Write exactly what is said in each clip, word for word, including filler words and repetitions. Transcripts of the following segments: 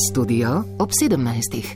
Studio ob sedemnajstih.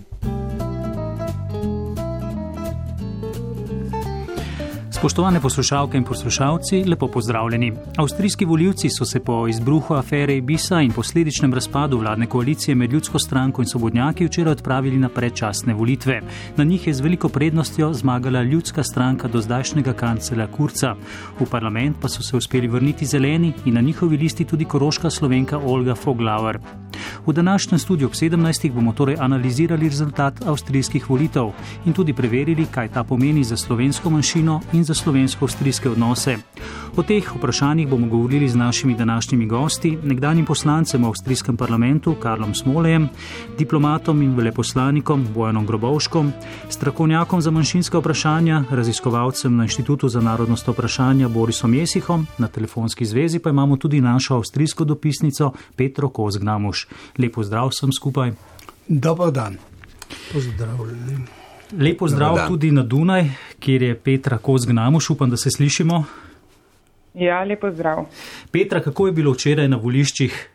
Spoštovane poslušalke in poslušalci, lepo pozdravljeni. Avstrijski volivci so se po izbruhu afere Ibisa in posledičnem razpadu vladne koalicije med Ljudsko stranko in Svobodnjaki včeraj odpravili na predčasne volitve. Na njih je z veliko prednostjo zmagala Ljudska stranka dozdajšnjega kanclerja Kurza. V parlament pa so se uspeli vrniti zeleni in na njihovi listi tudi koroška Slovenka Olga Voglauer. V današnjem studiu ob sedemnajstih bomo torej analizirali rezultat avstrijskih volitev in tudi preverili, kaj ta pomeni za slovensko manjšino in za slovensko-avstrijske odnose. O teh vprašanjih bomo govorili z našimi današnjimi gosti, nekdanjim poslancem v avstrijskem parlamentu Karlom Smolejem, diplomatom in veleposlanikom Bojanom Grobovškom, strokovnjakom za manjšinska vprašanja, raziskovalcem na Inštitutu za narodnostna vprašanja Borisom Jesihom, na telefonski zvezi pa imamo tudi našo avstrijsko dopisnico Petro Kozgnamuš. Lepo zdrav vsem skupaj. Dobar dan. Pozdravljeni. Lepo zdrav tudi na Dunaj, kjer je Petra Kozgnamuš, upam, da se slišimo. Ja, lepo zdrav. Petra, kako je bilo včeraj na voliščih?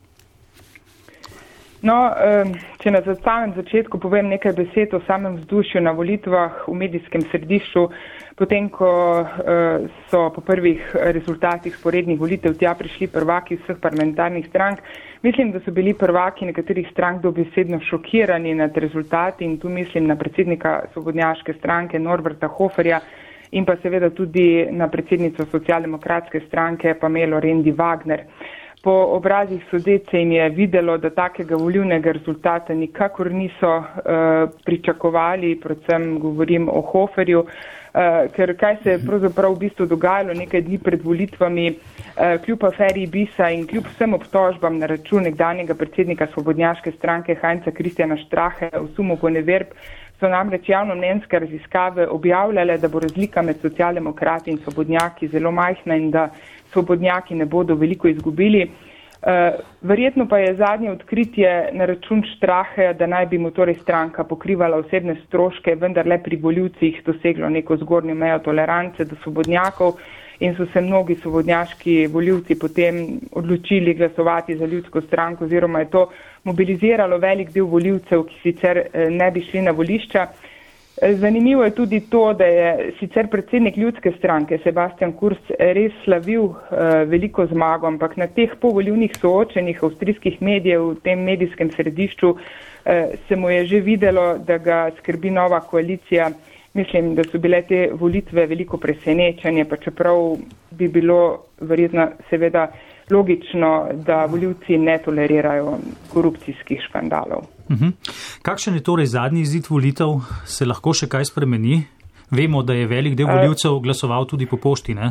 No, če na samem začetku povem nekaj besed o samem vzdušju na volitvah v medijskem središču, potem, ko so po prvih rezultatih sporednih volitev tja prišli prvaki vseh parlamentarnih strank, mislim, da so bili prvaki nekaterih strank dobesedno šokirani nad rezultati in tu mislim na predsednika Svobodnjaške stranke Norberta Hoferja in pa seveda tudi na predsednico socialdemokratske stranke Pamelo Rendi-Wagner. Po obrazih sodeč se jim je videlo, da takega volilnega rezultata nikakor niso uh, pričakovali, predvsem govorim o Hoferju, uh, ker kaj se je pravzaprav v bistvu dogajalo nekaj dni pred volitvami, uh, kljub aferi Ibisa in kljub vsem obtožbam na račun nekdanjega predsednika Svobodnjaške stranke Heinza Christiana Strache v sumu poneverb, so namreč javnomnenjske raziskave objavljale, da bo razlika med socialdemokrati in svobodnjaki zelo majhna in da svobodnjaki ne bodo veliko izgubili. Uh, verjetno pa je zadnje odkritje na račun Strache, da naj bi mu torej stranka pokrivala osebne stroške, vendar le pri volivcih doseglo neko zgornjo mejo tolerance do svobodnjakov in so se mnogi svobodnjaški volivci potem odločili glasovati za Ljudsko stranko oziroma je to mobiliziralo velik del volivcev, ki sicer ne bi šli na volišča. Zanimivo je tudi to, da je sicer predsednik Ljudske stranke Sebastian Kurz res slavil uh, veliko zmago, ampak na teh povolivnih soočenjih avstrijskih medijev v tem medijskem središču uh, se mu je že videlo, da ga skrbi nova koalicija. Mislim, da so bile te volitve veliko presenečenje, pa čeprav bi bilo verjetno seveda logično, da volivci ne tolerirajo korupcijskih škandalov. Uhum. Kakšen je torej zadnji izid volitev? Se lahko še kaj spremeni? Vemo, da je velik del volivcev glasoval tudi po pošti, ne?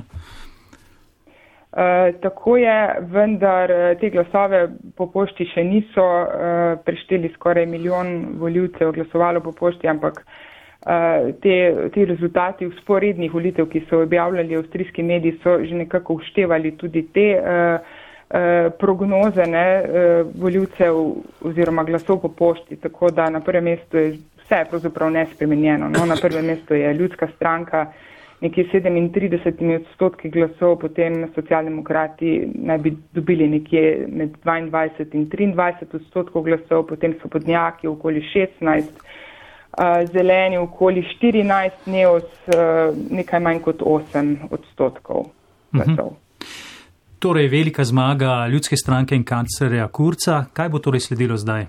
Uh, tako je, vendar te glasove po pošti še niso uh, prešteli, skoraj milijon volivcev glasovalo po pošti, ampak uh, te, te rezultati vzporednih volitev, ki so objavljali avstrijski mediji, so že nekako uštevali tudi te uh, prognoze ne, voljivcev oziroma glasov po pošti, tako da na prvem mestu je vse pravzaprav nespremenjeno. No, na prvem mestu je Ljudska stranka nekje sedemintrideset odstotki glasov, potem socialdemokrati naj bi dobili nekje med dvaindvajset in triindvajset odstotkov glasov, potem svobodnjaki okoli šestnajst, zeleni okoli štirinajst, Neos nekaj manj kot osem odstotkov glasov. Mhm. Torej, velika zmaga Ljudske stranke in kanclerja Kurza. Kaj bo torej sledilo zdaj?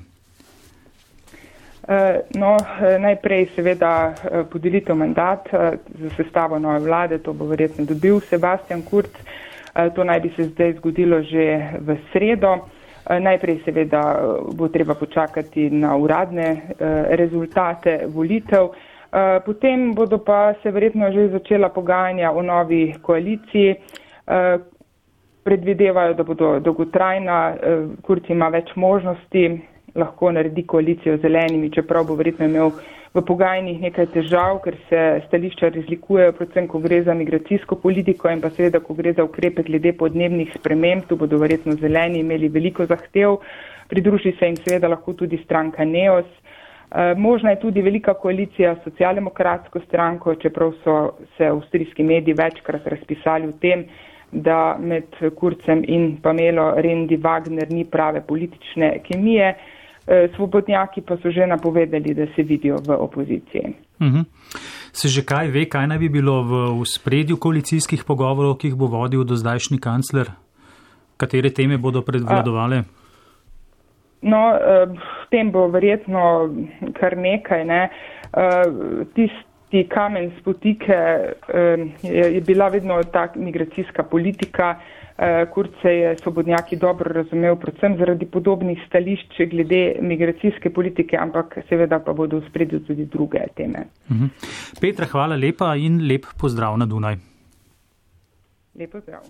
No, najprej seveda podelitev mandat za sestavo nove vlade, to bo verjetno dobil Sebastian Kurz. To naj bi se zdaj zgodilo že v sredo. Najprej seveda bo treba počakati na uradne rezultate volitev. Potem bodo pa se verjetno že začela pogajanja o novi koaliciji. Predvidevajo, da bodo dolgotrajna, Kurz ima več možnosti, lahko naredi koalicijo z zelenimi, čeprav bo verjetno imel v pogajanjih nekaj težav, ker se stališča razlikujejo, predvsem ko gre za migracijsko politiko in pa seveda, ko gre za ukrepe glede podnebnih sprememb, tu bodo verjetno zeleni imeli veliko zahtev, pridruži se jim seveda lahko tudi stranka Neos. Možna je tudi velika koalicija s socialdemokratsko stranko, čeprav so se avstrijski mediji večkrat razpisali v tem, da med Kurzem in Pamelo Rendi-Wagner ni prave politične kemije. Svobodnjaki pa so že napovedali, da se vidijo v opoziciji. Uh-huh. Se že kaj ve, kaj naj bi bilo v spredju koalicijskih pogovorov, ki jih bo vodil dozdajšnji kancler? Katere teme bodo predvladovale? No, tem bo verjetno kar nekaj. Ne? Tisti kamen spotike je bila vedno ta migracijska politika. Kurz se je Svobodnjaki dobro razumel, predvsem zaradi podobnih stališč glede migracijske politike, ampak seveda pa bodo v spredju tudi druge teme. Uh-huh. Petra, hvala lepa in lep pozdrav na Dunaj. Lep pozdrav.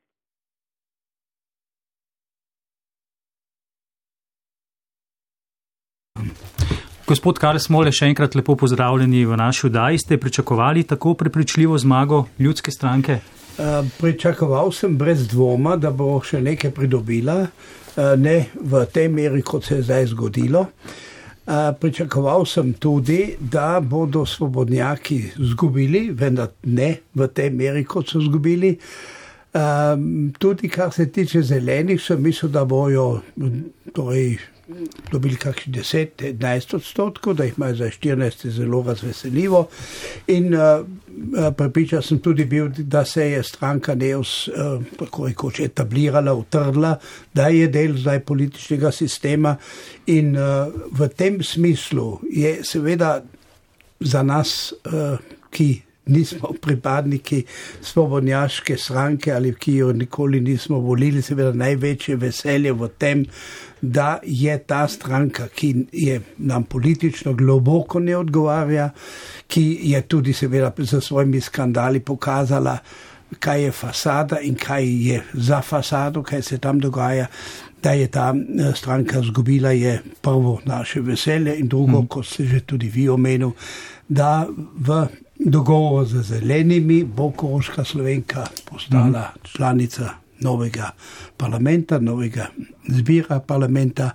Gospod Karl Smole, še enkrat lepo pozdravljeni v naši oddaji. Ste pričakovali tako prepričljivo zmago Ljudske stranke? Uh, pričakoval sem brez dvoma, da bo še nekaj pridobila, uh, ne v tej meri, kot se je zdaj zgodilo. Uh, pričakoval sem tudi, da bodo Svobodnjaki zgubili, vendar ne v tej meri, kot so zgubili. Uh, tudi kar se tiče zelenih, sem mislil, da bojo torej, dobili kakšni deset, enajst odstotkov, da jih imajo za štirinajst zelo razveseljivo. In uh, prepričal sem tudi bil, da se je stranka Neos uh, tako rekoč etablirala, utrdla, da je del zdaj političnega sistema. In uh, v tem smislu je seveda za nas, uh, ki nismo pripadniki svobodnjaške stranke ali ki jo nikoli nismo volili, seveda največje veselje v tem, da je ta stranka, ki je nam politično globoko ne odgovarja, ki je tudi seveda za svojimi skandali pokazala, kaj je fasada in kaj je za fasado, kaj se tam dogaja, da je ta stranka zgubila, je prvo naše veselje in drugo, hmm. kot ste že tudi vi omenil, da v dogovor z zelenimi bo Koroška Slovenka postala mm. članica novega parlamenta, novega zbira parlamenta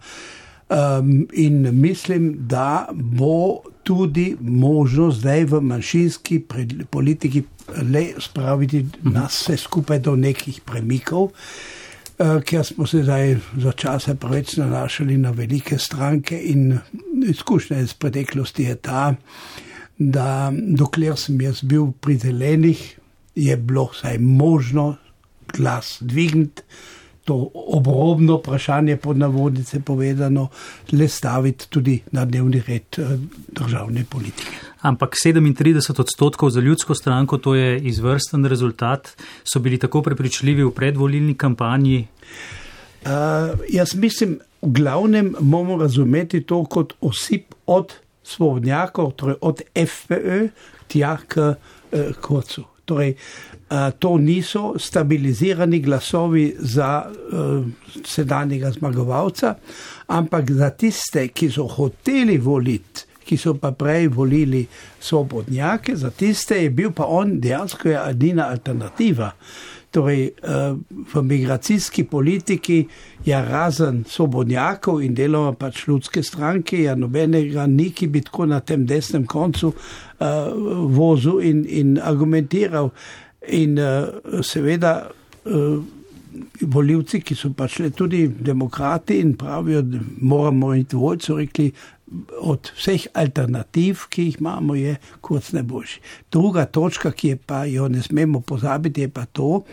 um, in mislim, da bo tudi možno zdaj v manjšinski politiki le spraviti mm. nas vse skupaj do nekih premikov, uh, ker smo se zdaj za čase preveč nanašali na velike stranke in izkušnja iz preteklosti je ta, da dokler sem jaz bil pri zelenih, je bilo vsaj možno glas dvigniti, to obrobno vprašanje pod navodnice povedano, le staviti tudi na dnevni red državne politike. Ampak sedemintrideset odstotkov za Ljudsko stranko, to je izvrsten rezultat, so bili tako prepričljivi v predvolilni kampanji? Uh, jaz mislim, v glavnem moramo razumeti to kot osip od svobodnjakov, torej od F P Ö tja k eh, Kurzu. Torej, eh, to niso stabilizirani glasovi za eh, sedanjega zmagovalca, ampak za tiste, ki so hoteli voliti, ki so pa prej volili svobodnjake, za tiste je bil pa on dejansko edina alternativa. Torej, v migracijski politiki je razen svobodnjakov in deloma pač Ljudske stranke, je nobenega ni, ki bi tako na tem desnem koncu uh, vozil in, in argumentiral. In uh, seveda uh, volivci, ki so pač tudi demokrati in pravijo, da moramo iti voliti, so rekli, od vseh alternativ, ki jih imamo, je Kurz najboljši. Druga točka, ki je pa jo ne smemo pozabiti, je pa to,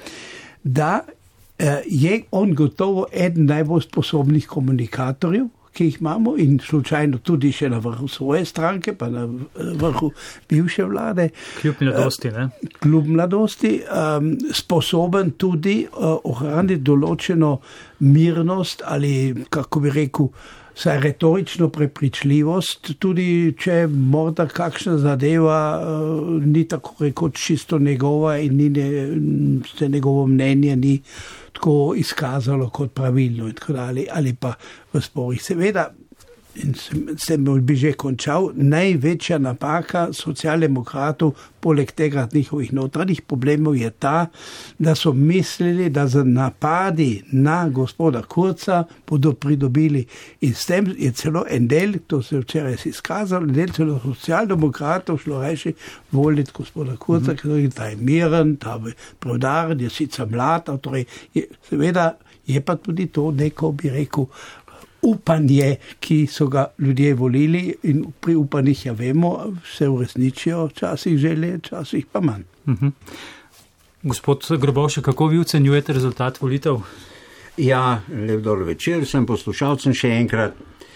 da eh, je on gotovo eden najbolj sposobnih komunikatorjev, ki jih imamo in slučajno tudi še na vrhu svoje stranke, pa na vrhu bivše vlade. Kljub mladosti, ne? Kljub mladosti, um, sposoben tudi uh, ohraniti določeno mirnost ali, kako bi rekel, saj retorično prepričljivost, tudi če morda kakšna zadeva uh, ni tako rekoč čisto njegova in ni ne, se njegovo mnenje ni tako izkazalo kot pravilno in tako dalje, ali pa v sporih. Seveda, in sem bi že končal, največja napaka socialdemokratov, poleg tega njihovih notranjih problemov je ta, da so mislili, da z napadi na gospoda Kurza bodo pridobili. In s tem je celo en del, to se je včeraj izkazalo, en del celo socialdemokratov šlo reči voliti gospoda Kurza, mm-hmm. ta je miren, ta je prevdaren, je sicer mlad, torej je, seveda je pa tudi to neko, bi rekel, upanje, ki so ga ljudje volili in pri upanjih, ja vemo, se uresničijo, včasih želje, včasih pa manj. Uh-huh. Gospod Grobovšek, kako vi ocenjujete rezultat volitev? Ja, lep dober večer, sem poslušalcem še enkrat.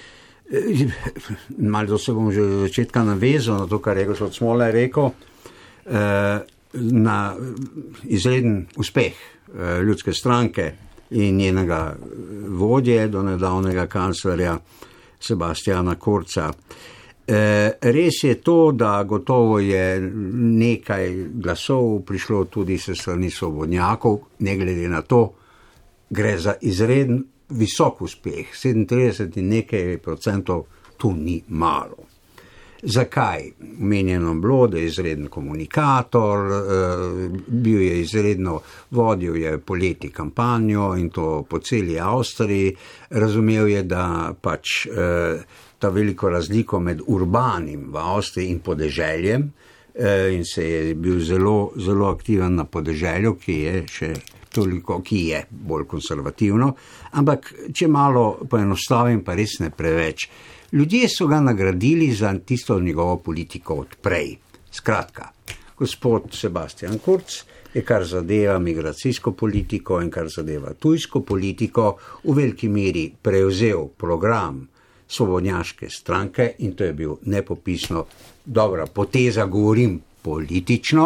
Malo se bom že od začetka navezal na to, kar je gospod Smolar rekel, na izreden uspeh ljudske stranke in njenega vodje do nedavnega kanclerja Sebastiana Kurza. Res je to, da gotovo je nekaj glasov prišlo tudi se strani svobodnjakov, ne glede na to, gre za izreden visok uspeh, sedemintrideset in nekaj procentov, tu ni malo. Zakaj? Omenjeno bilo, da je izreden komunikator, bil je izredno, vodil je poleti kampanjo in to po celi Avstriji, razumel je, da pač ta veliko razliko med urbanim v Avstriji in podeželjem in se je bil zelo, zelo aktiven na podeželju, ki je še toliko, ki je bolj konservativno, ampak če malo poenostavim, pa res ne preveč. Ljudje so ga nagradili za tisto njegovo politiko od prej. Skratka, gospod Sebastian Kurz je kar zadeva migracijsko politiko in kar zadeva tujsko politiko v veliki meri prevzel program svobodnjaške stranke in to je bil nepopisno dobra poteza, govorim politično,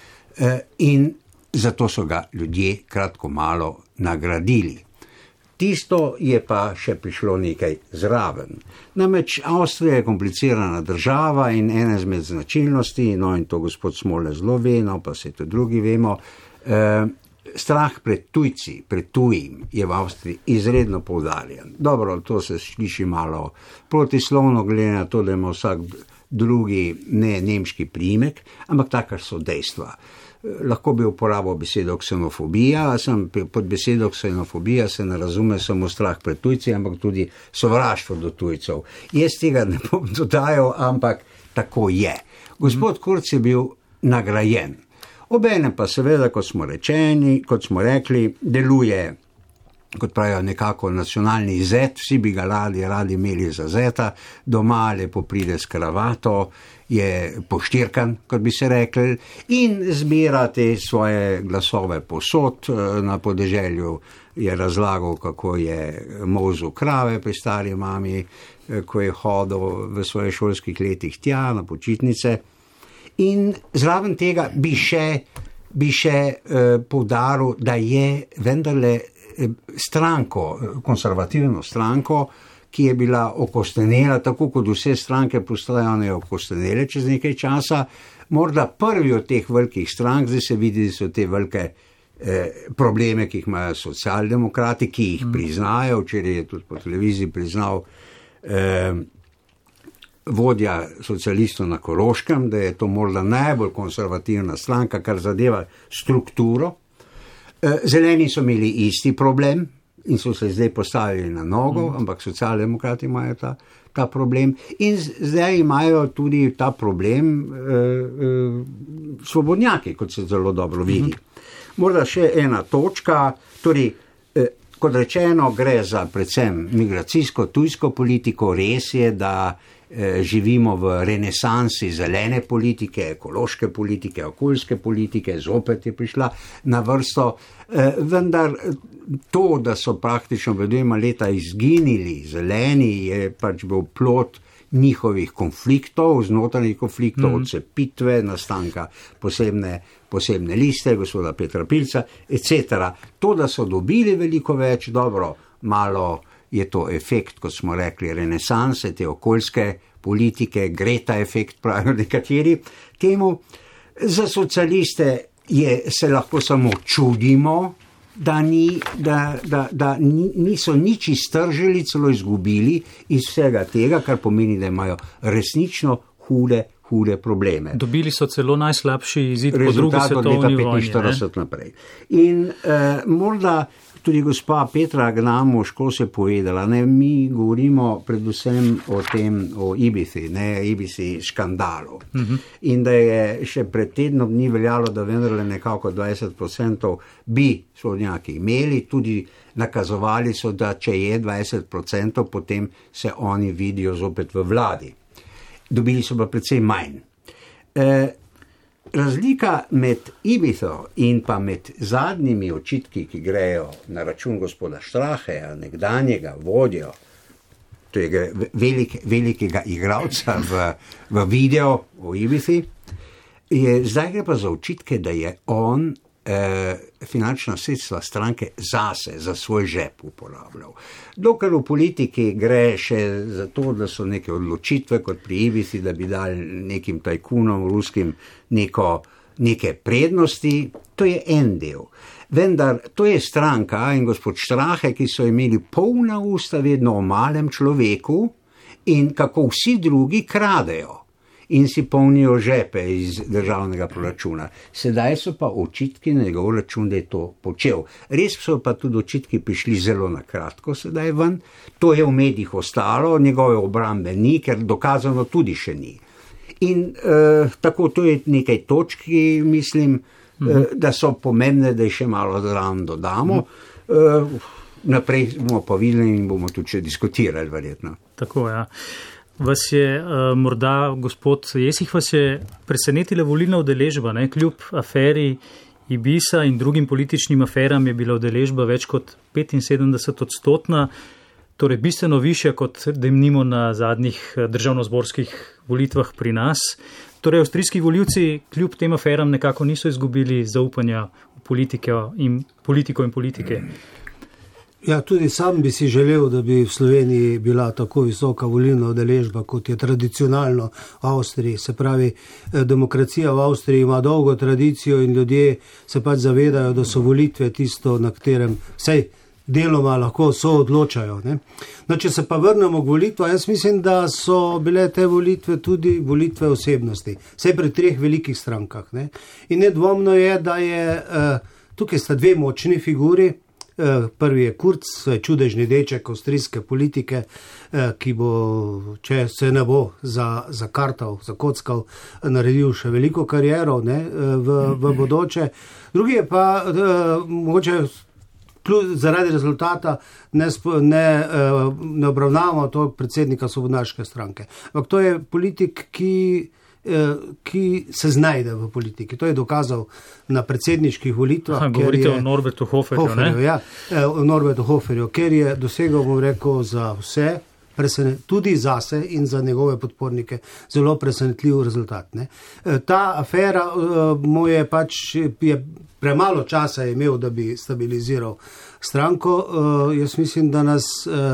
in zato so ga ljudje kratko malo nagradili. Tisto je pa še prišlo nekaj zraven. Namreč Avstrija je komplicirana država in ena izmed značilnosti, no in to gospod Smole zelo ve, no pa se to drugi vemo, eh, strah pred tujci, pred tujim je v Avstriji izredno poudarjen. Dobro, to se sliši malo protislovno, glede na to, da ima vsak drugi ne nemški priimek, ampak takar so dejstva. Lahko bi uporabil besedo ksenofobija, sem pod besedo ksenofobija se ne razume samo strah pred tujci, ampak tudi sovraštvo do tujcev. Jaz tega ne bom dodajal, ampak tako je. Gospod Kurz je bil nagrajen. Obenem pa seveda, kot smo rečeni, kot smo rekli, deluje, kot pravijo, nekako nacionalni zet, vsi bi ga radi, radi imeli za zeta, doma lepo pride s kravato, je poštirkan, kot bi se rekli, in zbira te svoje glasove posod. Na podeželju je razlagal, kako je molzil krave pri stari mami, ko je hodil v svojih šolskih letih tja na počitnice. In zraven tega bi še, bi še eh, poudaril, da je vendarle stranko, konservativno stranko, ki je bila okostenela, tako kot vse stranke postajajo okostenele čez nekaj časa, morda prvi od teh velikih strank, zdaj se vidi, da so te velike eh, probleme, ki jih imajo socialdemokrati, ki jih priznajo, včeraj je tudi po televiziji priznal eh, vodja socialistov na Koroškem, da je to morda najbolj konservativna stranka, kar zadeva strukturo. Eh, zeleni so imeli isti problem, in so se zdaj postavili na nogo, mm. ampak socialdemokrati imajo ta, ta problem in zdaj imajo tudi ta problem eh, eh, svobodnjaki, kot se zelo dobro vidi. Mm. Morda še ena točka, torej, eh, kot rečeno, gre za predvsem migracijsko, tujsko politiko, res je, da eh, živimo v renesansi zelene politike, ekološke politike, okoljske politike, zopet je prišla na vrsto, eh, vendar to, da so praktično v dvema leta izginili zeleni, je pač bil plod njihovih konfliktov, znotrajnih konfliktov, mm. odcepitve, nastanka posebne, posebne liste, gospoda Petra Pilca, et cetera. To, da so dobili veliko več, dobro, malo je to efekt, kot smo rekli, renesanse, te okoljske politike, Greta efekt, pravijo nekateri. Temu za socialiste je, se lahko samo čudimo, da, ni, da, da, da niso nič iztržili, celo izgubili iz vsega tega, kar pomeni, da imajo resnično hude hude probleme. Dobili so celo najslabši izid po drugi svetovni vojni. Rezultat od leta petinštirideset naprej. In uh, morda tudi gospa Petra Gnamuško se povedala, ne, mi govorimo predvsem o tem, o Ibizi, ne, Ibizi škandalu. Uh-huh. In da je še pred tednom dni veljalo, da vendarle nekako dvajset procentov bi svobodnjaki imeli, tudi nakazovali so, da če je dvajset procentov, potem se oni vidijo zopet v vladi. Dobili so pa precej manj. E, razlika med Ibizo in pa med zadnjimi očitki, ki grejo na račun gospoda Straheja, nekdanjega vodjo, to je velik, velikega igralca v, v video o Ibizi, je zdaj gre pa za očitke, da je on eh, finančna sredstva stranke zase, za svoj žep uporabljal. Dokler v politiki gre še za to, da so neke odločitve kot pri Ibizi, da bi dali nekim tajkunom ruskim neko, neke prednosti, to je en del. Vendar to je stranka in gospod Strahe, ki so imeli polna usta vedno o malem človeku in kako vsi drugi kradejo in si polnijo žepe iz državnega proračuna. Sedaj so pa očitki na njegov račun, da je to počel. Res so pa tudi očitki prišli zelo na kratko sedaj ven. To je v medijih ostalo, njegove obrambe ni, ker dokazano tudi še ni. In eh, tako, to je nekaj točk, ki mislim, mhm. eh, da so pomembne, da jih še malo zraven dodamo. Mhm. Eh, naprej bomo pa videli in bomo tudi še diskutirali, verjetno. Tako, ja. Vas je uh, morda, gospod Jesih, vas je presenetila volilna udeležba, ne? Kljub aferi Ibisa in drugim političnim aferam je bila udeležba več kot petinsedemdeset odstotna, torej bistveno višja kot denimo na zadnjih državnozborskih volitvah pri nas. Torej avstrijski volivci kljub tem aferam nekako niso izgubili zaupanja v politiko in politiko in politike. Ja, tudi sam bi si želel, da bi v Sloveniji bila tako visoka volilna udeležba, kot je tradicionalno v Avstriji. Se pravi, demokracija v Avstriji ima dolgo tradicijo in ljudje se pač zavedajo, da so volitve tisto, na katerem vsej deloma lahko so odločajo. Ne? No, če se pa vrnemo k volitvam, jaz mislim, da so bile te volitve tudi volitve osebnosti. Vsej pri treh velikih strankah. Ne? In nedvomno je, da je tukaj sta dve močni figuri. Prvi je Kurz, čudežni deček avstrijske politike, ki bo, če se ne bo zakartal, zakockal, naredil še veliko kariero, ne, v, v bodoče. Drugi je pa mogoče zaradi rezultata ne, ne, ne obravnavamo to predsednika Svobodnjaške stranke. Ampak to je politik, ki ki se znajde v politiki. To je dokazal na predsedniških volitvah. Aha, govorite je, o Norbertu Hoferju, Hoferju ne? Ja, o Norbertu Hoferju, ker je dosegal, bom rekel, za vse, presenet, tudi zase in za njegove podpornike, zelo presenetljiv rezultat. Ne? Ta afera mu je pač, je premalo časa imel, da bi stabiliziral stranko. Jaz mislim, da nas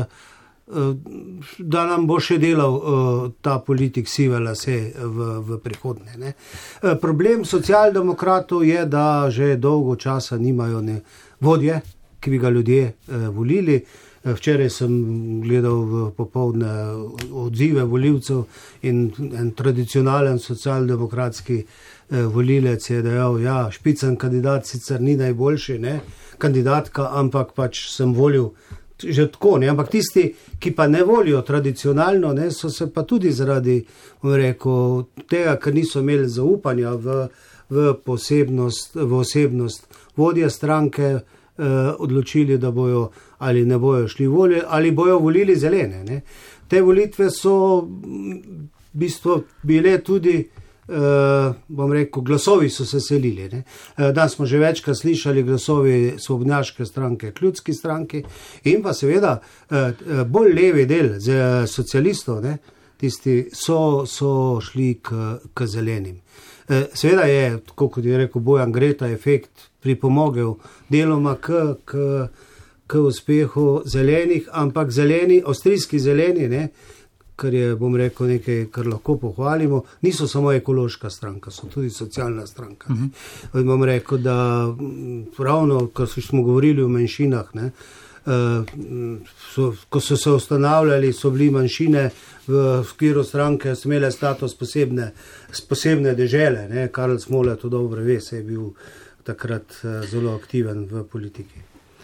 da nam bo še delal uh, ta politik sive lase v, v prihodnje. Ne. Uh, problem socialdemokratov je, da že dolgo časa nimajo ne vodje, ki bi ga ljudje uh, volili. Uh, včeraj sem gledal v popoldne odzive volivcev in en tradicionalen socialdemokratski uh, volilec je dejal, ja, špicen kandidat sicer ni najboljši, ne, kandidatka, ampak pač sem volil že tako, ne? Ampak tisti, ki pa ne volijo tradicionalno, ne, so se pa tudi zaradi, rekel, tega, ker niso imeli zaupanja v, v posebnost, v osebnost vodje stranke, eh, odločili, da bojo ali ne bojo šli volje, ali bojo volili zelene. Ne? Te volitve so v bistvu bile tudi, Uh, bom rekel, glasovi so se selili. Ne? Uh, danes smo že večkrat slišali glasovi Svobodnjaške stranke, Ljudski stranki in pa seveda uh, bolj levi del z socialistov, ne? Tisti so, so šli k, k zelenim. Uh, seveda je, tako kot je rekel Bojan Greta, efekt pripomogel deloma k, k, k uspehu zelenih, ampak zeleni, avstrijski zeleni, ne? Kar je, bom rekel, nekaj, kar lahko pohvalimo, niso samo ekološka stranka, so tudi socialna stranka. Uh-huh. Bom rekel, da ravno, kar smo govorili o manjšinah, ne, so, ko so se ustanavljali, so bili manjšine v okviru stranke, so imele status posebne, posebne dežele. Ne? Karl Smole to dobro ve, se je bil takrat zelo aktiven v politiki.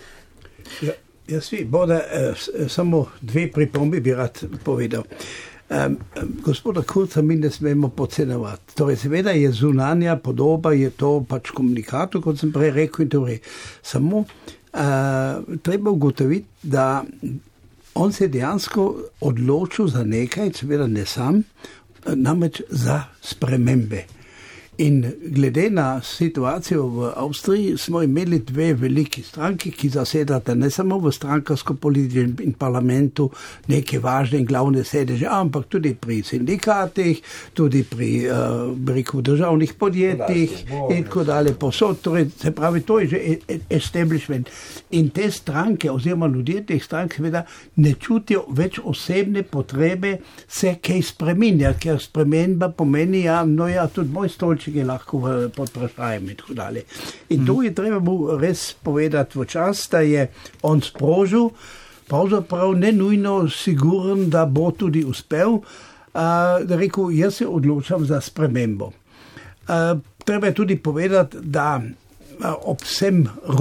Ja, jaz vi, boda, eh, samo dve pripombi bi rad povedal. Um, gospoda Kurza mi ne smemo podcenjevati. Torej, seveda je zunanja podoba, je to pač komunikator, kot sem prej rekel, in torej samo uh, treba ugotoviti, da on se dejansko odločil za nekaj, seveda ne sam, namreč za spremembe. In glede na situacijo v Avstriji smo imeli dve veliki stranki, ki zasedata ne samo v strankarsko politiki in parlamentu neke važne in glavne sedeže, ampak tudi pri sindikatih, tudi pri uh, rekel, državnih podjetjih in tako dalje posod. Torej, se pravi, to je že establishment. In te stranke oziroma ljudje teh strank seveda ne čutijo več osebne potrebe se kaj spreminjati, ker spremenba pomeni, ja, no ja, tudi moj stolček je lahko pod vprašanjem in tako dalje. In to je treba mu res povedati v čas, da je on sprožil, pravzaprav ne nujno siguren, da bo tudi uspel, uh, da rekel, jaz se odločam za spremembo. Uh, treba je tudi povedati, da uh, ob vsem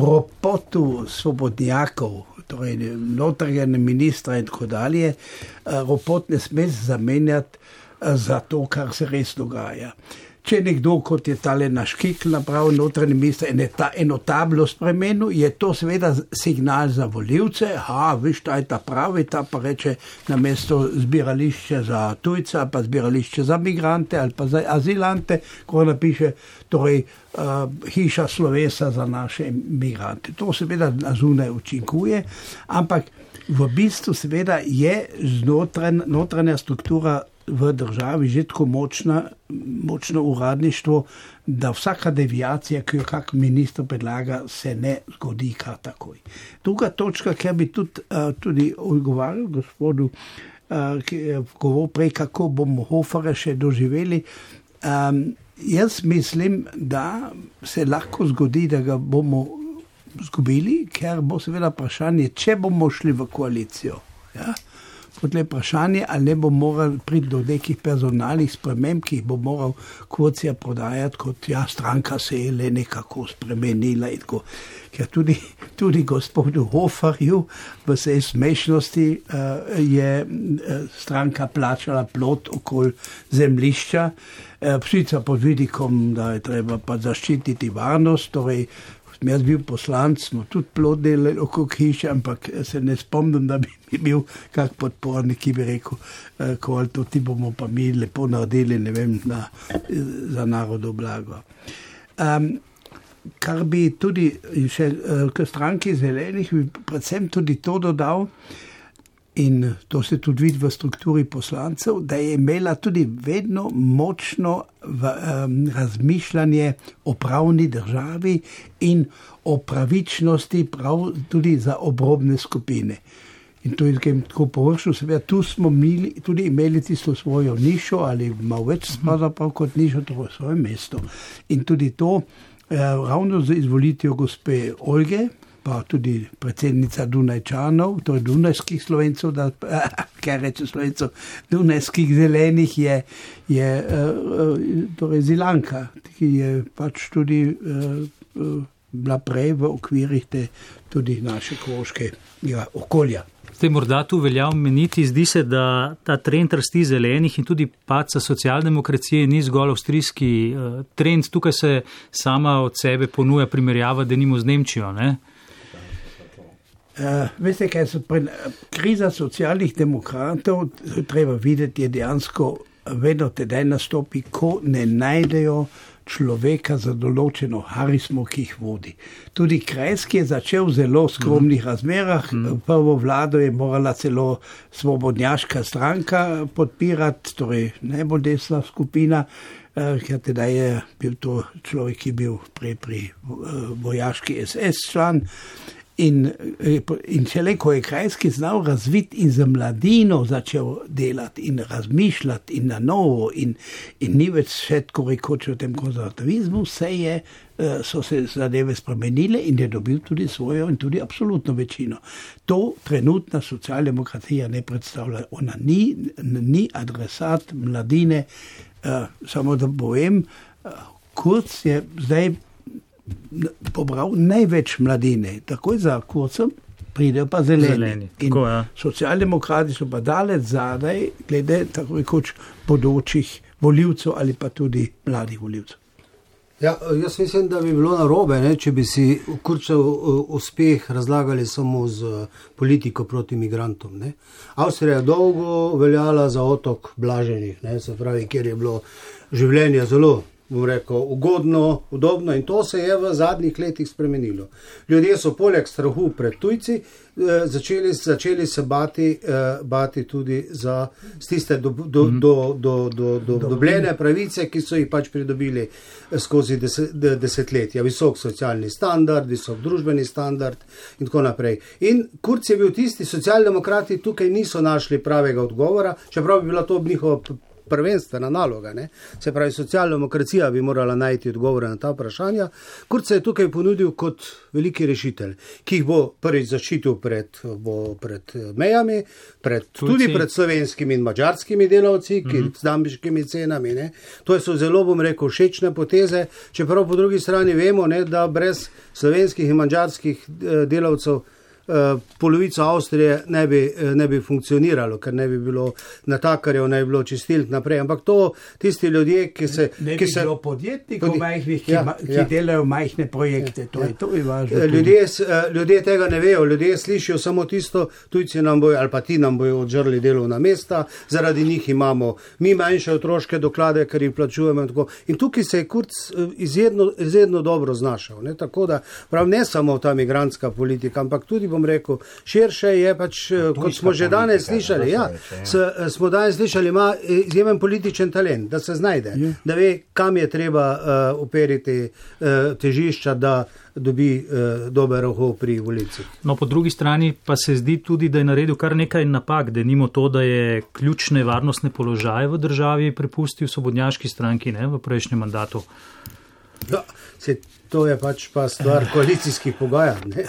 ropotu svobodnjakov, torej notranjega ministra in tako dalje, uh, ropot ne sme zamenjati uh, za to, kar se res dogaja. Če nekdo, kot je tale naš Kikl napravil notranji minister, eno tablo spremenil, je to seveda signal za voljivce, ha, viš, ta je ta pravi, ta pa reče namesto zbirališče za tujca, pa zbirališče za migrante ali pa za azilante, ko napiše, torej uh, hiša slovesa za naše migrante. To seveda na zunaj učinkuje, ampak v bistvu seveda je znotraj, notranja struktura v državi že tako močna, močno uradništvo, da vsaka deviacija, ki jo kak minister predlaga, se ne zgodi kar takoj. Druga točka, ker bi tudi, uh, tudi odgovarjal gospodu, uh, ki je govoril prej, kako bomo Hoferja še doživeli. Um, jaz mislim, da se lahko zgodi, da ga bomo zgubili, ker bo seveda vprašanje, če bomo šli v koalicijo. Ja? Potem je vprašanje, ali ne bo moral priti do nekih personalnih sprememb, ki jih bo moral Kurcija prodajati, kot ja, stranka se je le nekako spremenila. Ker tudi, tudi gospodu Hoferju v vsej smešnosti uh, je uh, stranka plačala plot okoli zemljišča, uh, sicer pod vidikom, da je treba pa zaščititi varnost, torej jaz bil poslanc, smo tudi plod delali okrog hiše, ampak se ne spomnim, da bi bil kak podpornik, ki bi rekel, kol, to ti bomo pa mi lepo naredili, ne vem, na, za narodo blago. Um, kar bi tudi še k stranki zelenih, bi predvsem tudi to dodal, in to se tudi vidi v strukturi poslancev, da je imela tudi vedno močno v, um, razmišljanje o pravni državi in o pravičnosti prav tudi za obrobne skupine. In to je tako površno, seveda tu smo mili, tudi imeli tisto svojo nišo ali malo več pravzaprav kot nišo, to svoje mesto. In tudi to, eh, ravno z izvolitvijo gospe Olge, pa tudi predsednica Dunajčanov, torej Dunajskih Slovencev, da, kaj reče Slovencev, Dunajskih zelenih je, je torej Zilanka, ki je pač tudi bila prej v okvirih te tudi naše ekološkega okolja. Zdaj morda tu velja omeniti, zdi se, da ta trend rasti zelenih in tudi padca socialdemokracije ni zgolj avstrijski trend. Tukaj se sama od sebe ponuja primerjava, denimo z Nemčijo, ne? Uh, veste, kaj so pre, kriza socialnih demokratov, treba videti, je dejansko vedno tedaj nastopi, ko ne najdejo človeka za določeno harismo, ki jih vodi. Tudi Krajski je začel v zelo skromnih mm. razmerah. Mm. Prvo vlado je morala celo svobodnjaška stranka podpirati, torej najbolj desna skupina, uh, ker tedaj je bil to človek, ki je bil prej pri uh, vojaški es es član. In, in šele ko je Krajski znal razviti in za mladino začel delati in razmišljati in na novo in, in ni več še tako rekoč v tem konzervativizmu, se je, so se zadeve spremenile in je dobil tudi svojo in tudi absolutno večino. To trenutna socialdemokracija ne predstavlja. Ona ni, ni adresat mladine, uh, samo da povem, uh, Kurz je zdaj pobral največ mladine, takoj za Kurzem pridejo pa zeleni. zeleni. In tako, ja. Socialdemokrati so pa daleč zadaj, glede tako rekoč bodočih voljivcev ali pa tudi mladih voljivcev. Ja, jaz mislim, da bi bilo narobe, ne, če bi si Kurzov uspeh razlagali samo z politiko proti migrantom. Ne. Avstrija je dolgo veljala za otok blaženih, ne, se pravi, kjer je bilo življenje zelo, bom rekel, ugodno, udobno in to se je v zadnjih letih spremenilo. Ljudje so poleg strahu pred tujci eh, začeli, začeli se bati, eh, bati tudi za tiste do, do, mm-hmm. do, do, do, do, dobljene pravice, ki so jih pač pridobili skozi deset, desetletja. Visok socialni standard, visok družbeni standard in tako naprej. In Kurz je bil tisti, socialdemokrati tukaj niso našli pravega odgovora, čeprav bi bila to njihova prvenstvena naloga. Ne? Se pravi, socialdemokracija bi morala najti odgovore na ta vprašanja. Kurz se je tukaj ponudil kot veliki rešitelj, ki jih bo prvič zaščitil pred, bo pred mejami, pred, tudi pred slovenskimi in mađarskimi delavci, ki mm-hmm. z dambiškimi cenami. Ne? To so zelo, bom rekel, všečne poteze, čeprav po drugi strani vemo, ne, da brez slovenskih in mađarskih delavcev polovico Avstrije ne bi, ne bi funkcioniralo, ker ne bi bilo natakarjev, ne bi bilo čistilk naprej. Ampak to tisti ljudje, ki se... Ne ki bi se, bilo podjetnikov podje, majhnih, ki, ja, ma, ki ja. delajo majhne projekte. Ja, to, ja. Je, to je važno. Ljudje, ljudje tega ne vejo, ljudje slišijo samo tisto, tujci nam bojo, ali pa ti nam bojo odžrli delovna mesta, zaradi njih imamo mi manjše otroške doklade, ker jih plačujemo in tako. In tukaj se je Kurz izjedno, izjedno dobro znašal. Ne? Tako da, prav ne samo ta migrantska politika, ampak tudi, bom rekel, širše je pač, kot smo že danes slišali, ja, s, smo danes slišali, ima izjemen političen talent, da se znajde, je. Da ve, kam je treba uh, uperiti uh, težišča, da dobi uh, dober rohov pri volivcih. No, po drugi strani pa se zdi tudi, da je naredil kar nekaj napak, da nimo to, da je ključne varnostne položaje v državi prepustil svobodnjaški stranki, ne, v prejšnjem mandatu. No, se, to je pač pa stvar koalicijskih pogajanj, ne.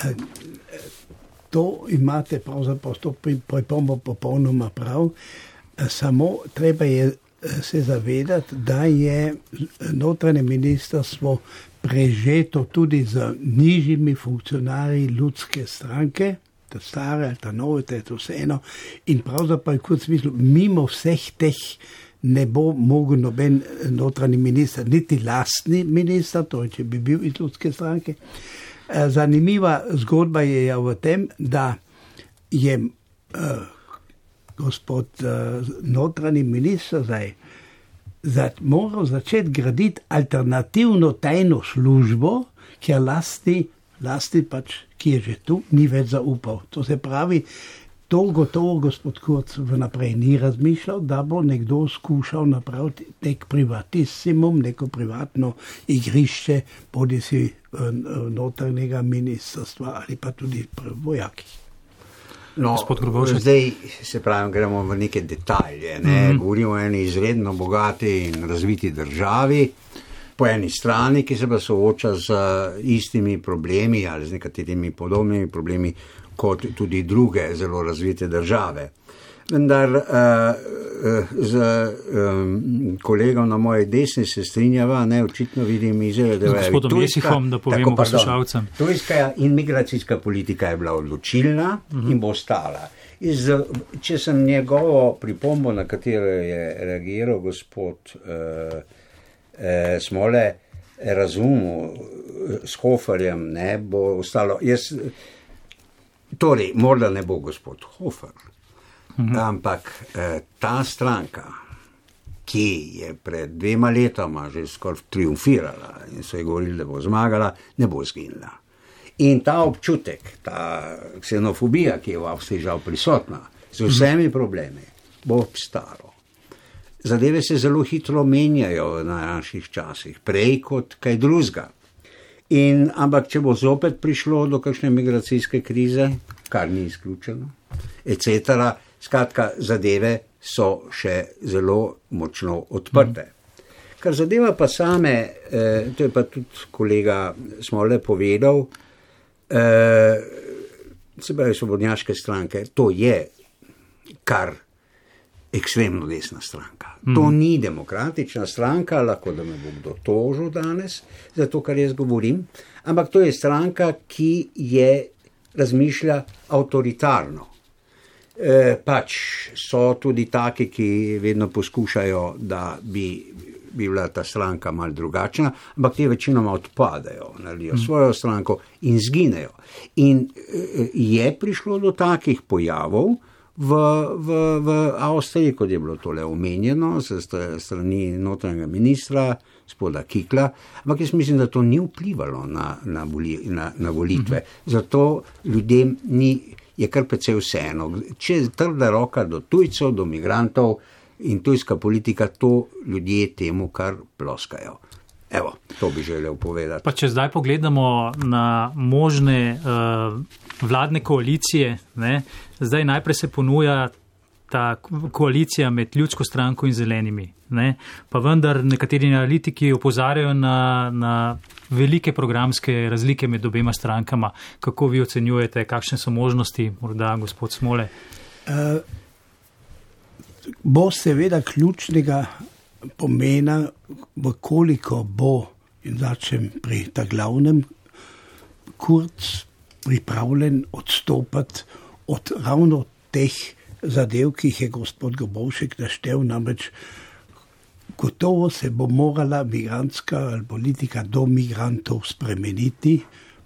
To imate pravzaprav to pripombo popolnoma prav, samo treba je se zavedati, da je notranje ministrstvo prežeto tudi z nižjimi funkcionarji ljudske stranke, ta stare ali ta nove, to je to vseeno, in pravzaprav kot smislu, mimo vseh teh ne bo mogel noben notranji minister, niti lastni minister, torej če bi bil iz ljudske stranke. Zanimiva zgodba je v tem, da je uh, gospod uh, notranji minister zdaj zat, moral začeti graditi alternativno tajno službo, kjer lasti, lasti pač, ki je že tu, ni več zaupal. To se pravi, to gotovo gospod Kurz vnaprej ni razmišljal, da bo nekdo skušal napraviti nek privatissimum, neko privatno igrišče, bodi si notranjega ministrstva ali pa tudi vojaki. No, zdaj se pravim, gremo v neke detalje. Ne? Mm-hmm. Govorimo o eni izredno bogati in razviti državi, po eni strani, ki se pa sooča z istimi problemi ali z nekaterimi podobnimi problemi kot tudi druge zelo razvite države. Vendar uh, uh, z um, kolegom na moji desni se strinjava, ne, očitno vidim izjave, da je Tujska, da povemo poslušalcem. Tujska in migracijska politika je bila odločilna uh-huh. in bo ostala. Iz, če sem njegovo pripombo, na katero je reagiral gospod uh, uh, Smole, razumel s Hoferjem, ne, bo ostalo. Jaz, torej, morda ne bo gospod Hofer. Uhum. Ampak eh, ta stranka, ki je pred dvema letoma že skoraj triumfirala in so ji govorili, da bo zmagala, ne bo zginila. In ta občutek, ta ksenofobija, ki je v Avstriji žal prisotna, z vsemi problemi, bo obstalo. Zadeve se zelo hitro menjajo na naših časih, prej kot kaj drugega. In, ampak, če bo zopet prišlo do kakšne migracijske krize, kar ni izključeno, et cetera, skratka, zadeve so še zelo močno odprte. Mm. Kar zadeva pa same, eh, to je pa tudi kolega Smole povedal, eh, se pravi svobodnjaške stranke, to je kar ekstremno desna stranka. Mm. To ni demokratična stranka, lahko da me bo kdo tožil danes, za to, kar jaz govorim, ampak to je stranka, ki je razmišlja avtoritarno. E, pač so tudi taki, ki vedno poskušajo, da bi, bi bila ta stranka malo drugačna, ampak te večinoma odpadajo, naredijo mm. svojo stranko in zginejo. In e, je prišlo do takih pojavov, V, v, v Avstriji, kot je bilo tole omenjeno, se strani notranjega ministra, gospoda Kikla, ampak jaz mislim, da to ni vplivalo na, na, voli, na, na volitve. Zato ljudem ni, je kar precej vseeno. Če je trda roka do tujcev, do migrantov in tujska politika, to ljudje temu kar ploskajo. Evo, to bi želel povedati. Pa če zdaj pogledamo na možne uh, vladne koalicije, ne, zdaj najprej se ponuja ta koalicija med Ljudsko stranko in Zelenimi, ne, pa vendar nekateri analitiki opozarjajo na, na velike programske razlike med obema strankama. Kako vi ocenjujete, kakšne so možnosti, morda gospod Smole? Uh, bo seveda ključnega pomena, koliko bo, in začem pri ta glavnem, Kurz pripravljen odstopati od ravno teh zadev, ki jih je gospod Grabovšek naštel, namreč gotovo se bo morala migrantska politika do migrantov spremeniti,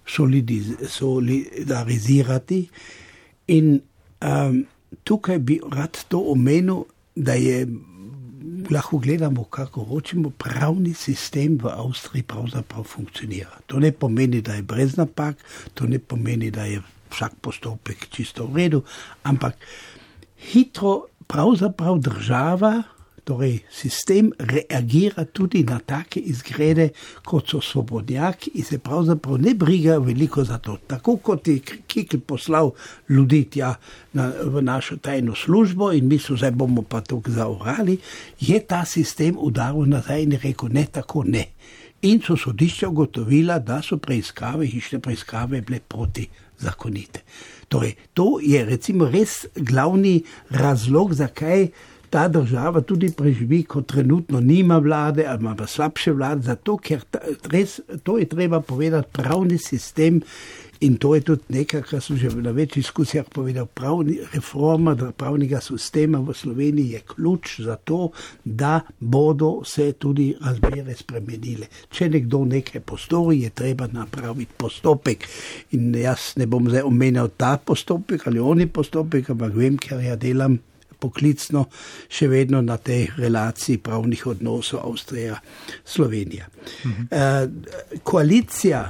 solidarizirati in um, tukaj bi rad to omenil, da je lahko gledamo, kako hočemo, pravni sistem v Avstriji pravzaprav funkcionira. To ne pomeni, da je brez napak, to ne pomeni, da je vsak postopek čisto v redu, ampak hitro pravzaprav država, torej sistem reagira tudi na take izgrede, kot so svobodnjaki in se pravzaprav ne briga veliko za to. Tako kot je Kikl poslal ljudi tja na, v našo tajno službo in mislil, zdaj bomo pa to zaorali, je ta sistem udaril nazaj in rekel, ne, tako ne. In so sodišča ugotovila, da so preiskave, hišne preiskave bile protizakonite. Torej, to je recimo res glavni razlog, zakaj ta država tudi preživi, ko trenutno nima vlade ali ima slabše vlade, zato ker ta, res, to je treba povedati, pravni sistem in to je tudi nekaj, kar sem že na več diskusijah povedal, pravni, reforma pravnega sistema v Sloveniji je ključ za to, da bodo se tudi razmere spremenile. Če nekdo nekaj postori, je treba napraviti postopek in jaz ne bom zdaj omenjal ta postopek ali oni postopek, ampak vem, ker ja delam poklicno še vedno na tej relaciji pravnih odnosov Avstrija-Slovenija. Mhm. E, koalicija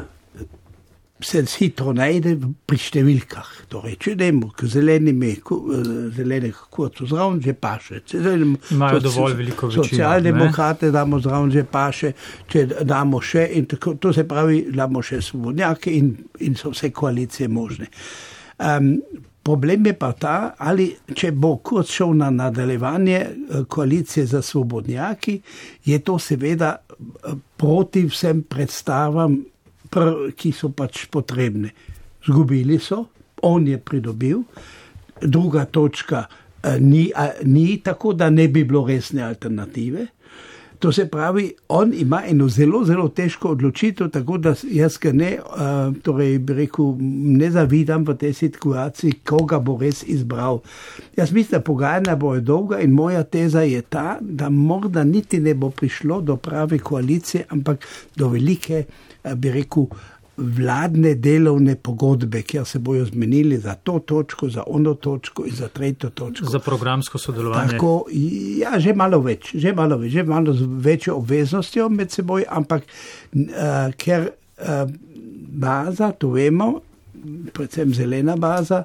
se hitro najde pri številkah. Torej, če dajmo k zelenimi, zelenih Kurcu zraven, že paše. Imajo dovolj veliko večino. Socialdemokrate damo zraven, že paše. Če damo še, in tako, to se pravi, damo še svobodnjake in, in so vse koalicije možne. Um, Problem je pa ta, ali če bo Kurz šel na nadaljevanje koalicije za svobodnjaki, je to seveda proti vsem predstavam, ki so pač potrebne. Zgubili so, on je pridobil, druga točka ni, ni tako, da ne bi bilo resne alternative. To se pravi, on ima eno zelo, zelo težko odločitev, tako da jaz ga ne, uh, torej bi rekel, ne zavidam v tej situaciji, koga bo res izbral. Jaz mislim, da pogajanja bojo dolga in moja teza je ta, da morda niti ne bo prišlo do prave koalicije, ampak do velike, uh, bi rekel, vladne delovne pogodbe, kjer se bojo zmenili za to točko, za ono točko in za tretjo točko. Za programsko sodelovanje. Tako, ja, že malo več, že malo več, že malo večjo obveznostjo med seboj, ampak uh, ker uh, baza, to vemo, predvsem zelena baza,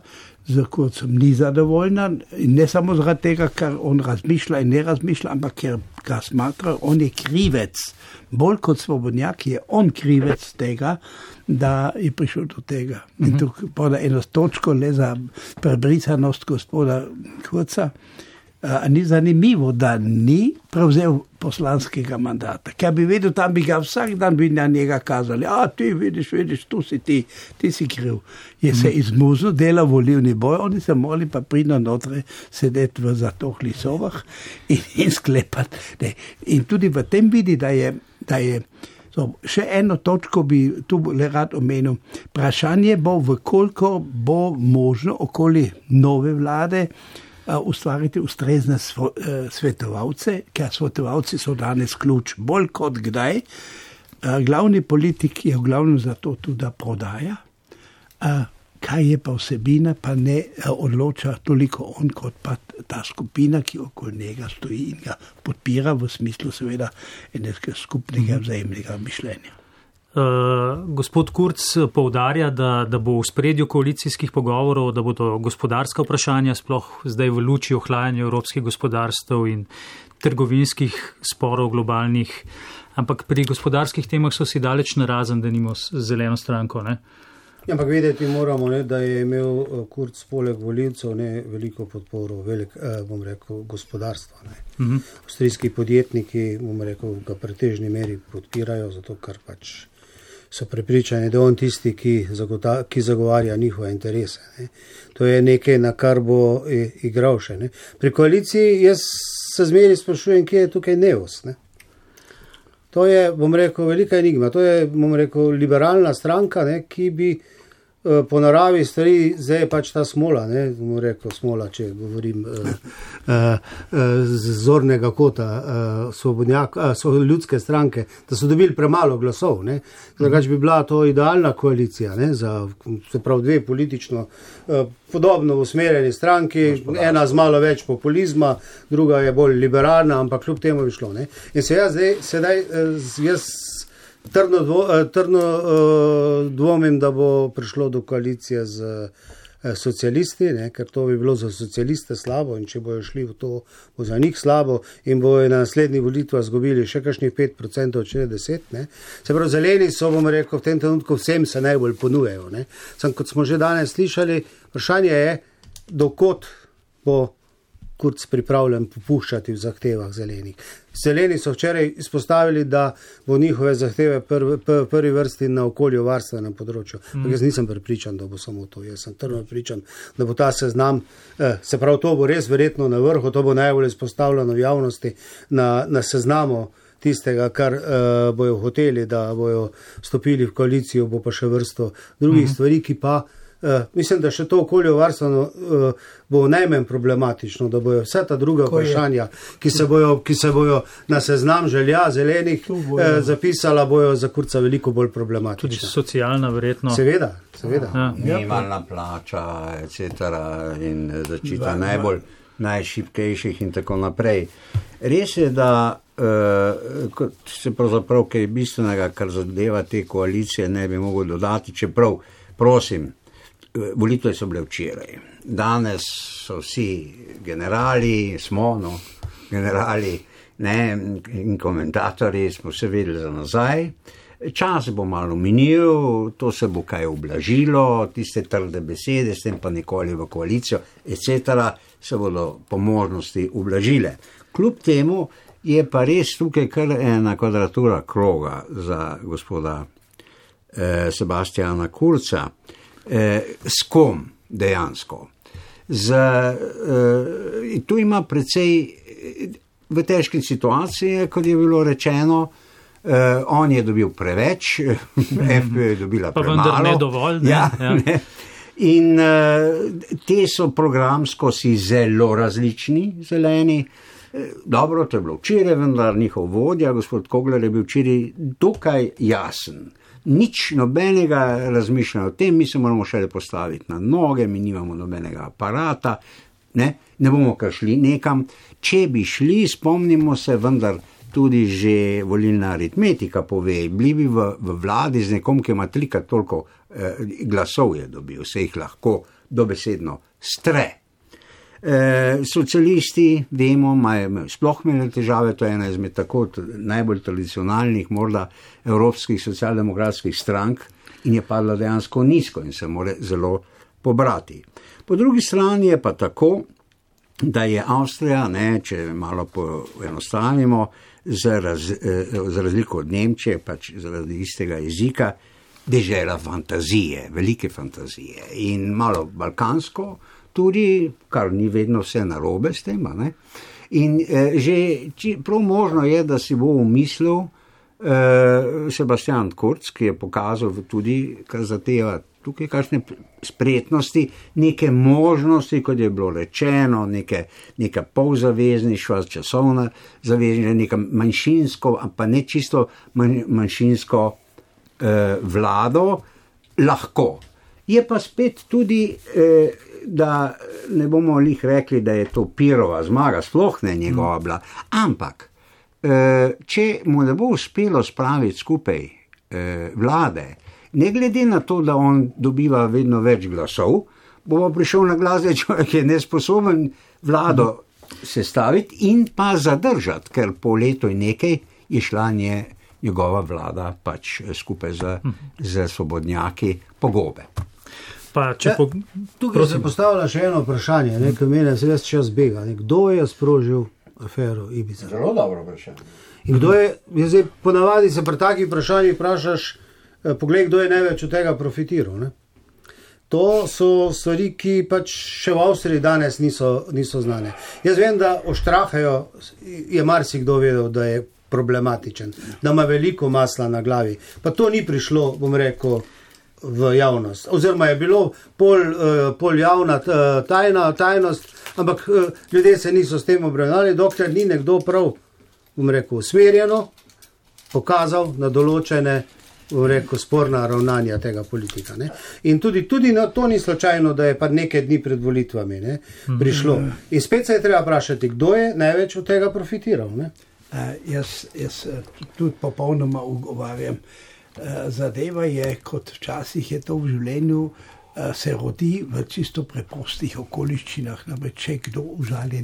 z Kurzem ni zadovoljna in ne samo zaradi tega, ker on razmišlja in ne razmišlja, ampak ker ga smatra, on je krivec. Bolj kot svobodnjak je on krivec tega, da je prišel do tega. Uh-huh. In tukaj poda eno točko le za prebrisanost gospoda Kurza. A ni zanimivo, da ni prevzel poslanskega mandata. Ker bi vedel, tam bi ga vsak dan bi na njega kazali, a ti vidiš, vidiš, tu si ti, ti si kriv. Je se izmuznil, dela volivni boj, oni se morali pa priti notre sedeti v zatohlih sobah in, in sklepati. Ne. In tudi v tem vidi, da je, da je so, še eno točko bi tu le rad omenil. Vprašanje bo, vkoliko bo možno okoli nove vlade ustvariti ustrezne svetovalce, ker svetovalci so danes ključ bolj kot kdaj. Glavni politik je v glavnem zato tudi, da prodaja. Kaj je pa vsebina, pa ne odloča toliko on, kot pa ta skupina, ki okoli njega stoji in ga podpira v smislu seveda enega skupnega vzajemnega mišljenja. Uh, gospod Kurz poudarja, da, da bo v spredju koalicijskih pogovorov, da bodo gospodarska vprašanja, sploh zdaj v luči ohlajanja evropskih gospodarstv in trgovinskih sporov globalnih, ampak pri gospodarskih temah so si daleč narazen, da nimo z zeleno stranko. Ne? Ja, ampak vedeti moramo, ne, da je imel Kurz poleg volivcev ne, veliko podporo, velik, eh, bom rekel, gospodarstva. Ne. Uh-huh. Avstrijski podjetniki, bom rekel, ga pretežni meri podpirajo, zato ker pač so prepričani, da on tisti, ki, zagota, ki zagovarja njihove interese. Ne. To je nekaj, na kar bo igral še. Ne. Pri koaliciji jaz se zmeri sprašujem, kje je tukaj Neos. Ne. To je, bom rekel, velika enigma. To je, bom rekel, liberalna stranka, ne, ki bi uh, po naravi stvari, zdaj je pač ta smola, ne, bom rekel, smola, če govorim uh, uh, uh, z zornega kota uh, svobodnjak, uh, so ljudske stranke, da so dobili premalo glasov. Ne. Zdaj, bi bila to idealna koalicija, ne, za, se pravi, dve politično uh, podobno usmerjeni stranki, ena z malo več populizma, druga je bolj liberalna, ampak kljub temu bi šlo. Ne. In se jaz zdaj, sedaj, jaz trdno, dvo, trdno uh, dvomim, da bo prišlo do koalicije z uh, socialisti, ne, ker to bi bilo za socialiste slabo in če bojo šli v to, bo za njih slabo in bojo na naslednjih volitvah zgubili še kakšnih pet procentov, če ne deset. Ne. Se pravi, zeleni so, bom rekel, v tem trenutku vsem se najbolj ponujejo. Ne. Sam, kot smo že danes slišali, vprašanje je, dokot bo Kurz pripravljen popuščati v zahtevah zelenih. Zeleni so včeraj izpostavili, da bo njihove zahteve prvi, prvi vrsti na okolju varstvenem področju. Mm. Jaz nisem prepričan, da bo samo to. Jaz sem trdno prepričan, da bo ta seznam, eh, se pravi, to bo res verjetno na vrhu, to bo najbolj izpostavljeno v javnosti na, na seznamu tistega, kar uh, bojo hoteli, da bojo stopili v koalicijo, bo pa še vrsto drugih mm. stvari, ki pa Uh, mislim, da še to okolje varstveno uh, bo najmanj problematično, da bojo vse ta druga Ko vprašanja, ki se, bojo, ki se bojo na seznam želja zelenih uh, zapisala, bojo za Kurza veliko bolj problematično. Tudi socialna verjetno. Seveda, seveda. Ja. Minimalna plača, et cetera in začita najbolj najšibkejših in tako naprej. Res je, da uh, se pravzaprav kaj bistvenega, kar zadeva te koalicije, ne bi mogel dodati, čeprav, prosim, volitve so bile včeraj. Danes so vsi generali, smo, no, generali, ne, in komentatorji smo se vedeli za nazaj. Čas bo malo minil, to se bo kaj oblažilo, tiste trde besede, s tem pa nikoli v koalicijo, et cetera, se bodo po možnosti oblažile. Kljub temu je pa res tukaj kar ena kvadratura kroga za gospoda eh, Sebastiana Kurza. Eh, s kom dejansko. Z, eh, tu ima precej v težki situaciji, kot je bilo rečeno, eh, on je dobil preveč, F P je dobila pa premalo. Pa vendar ne dovolj. Ne? Ja, ja. Ne. In eh, te so programsko si zelo različni, zeleni. Eh, dobro, to je bilo včeraj, vendar njihov vodja, gospod Kogler, je bil včeraj dokaj jasen. Nič nobenega razmišljanja o tem, mi se moramo šele postaviti na noge, mi nimamo nobenega aparata, ne, ne bomo kar šli nekam. Če bi šli, spomnimo se, vendar tudi že volilna aritmetika pove, bili bi v, v vladi z nekom, ki ima trikrat toliko eh, glasov je dobil, se jih lahko dobesedno stre. E, socialisti, vemo, imajo sploh imeli težave, to je ena izmed tako najbolj tradicionalnih, morda evropskih socialdemokratskih strank in je padla dejansko nizko in se mora zelo pobrati. Po drugi strani je pa tako, da je Avstrija, ne, če malo poenostavimo, za, raz, za razliko od Nemčije, pač zaradi istega jezika, dežela fantazije, velike fantazije in malo balkansko, tudi, kar ni vedno vse narobe s tem, ne? In eh, že či, prav možno je, da si bo umislil eh, Sebastian Kurz, ki je pokazal tudi, kar zateva tukaj kakšne spretnosti, neke možnosti, kot je bilo rečeno, neke, neka polzavezništva, časovna zavezništva, neka manjšinsko, pa ne čisto manj, manjšinsko eh, vlado, lahko. Je pa spet tudi eh, da ne bomo lih rekli, da je to Pirova zmaga, sploh ne njegova bila, ampak če mu ne bo uspelo spraviti skupaj vlade, ne glede na to, da on dobiva vedno več glasov, bo prišel na glas, da človek je nesposoben vlado sestaviti in pa zadržati, ker po letu in nekaj je šla nje, njegova vlada pač skupaj z, z svobodnjaki pogobe. Pa, če po... Tukaj se postavlja še eno vprašanje, nekaj mene se ves čas bega. Ne? Kdo je sprožil afero Ibiza? Zelo dobro vprašanje. In kdo je, je zdaj, ponavadi se pri takih vprašanjih vprašaš, eh, poglej, kdo je največ od tega profitiral. Ne? To so stvari, ki pač še v Avstriji danes niso, niso znane. Jaz vem, da o Štrahejo je marsikdo vedel, da je problematičen, da ima veliko masla na glavi. Pa to ni prišlo, bom rekel, v javnost. Oziroma je bilo pol, uh, pol javna uh, tajna, tajnost, ampak uh, ljudje se niso s tem obravnali, dokler ni nekdo prav, bom rekel, usmerjeno pokazal na določene, bom rekel, sporna ravnanja tega politika. Ne? In tudi, tudi na to ni slučajno, da je pa nekaj dni pred volitvami ne, prišlo. In spet se je treba vprašati, kdo je največ od tega profitiral. Ne? Uh, jaz, jaz tudi popolnoma ugovarjam. Zadeva je, kot včasih je to v življenju, se rodi v čisto preprostih okoliščinah, namreč če kdo užaljen.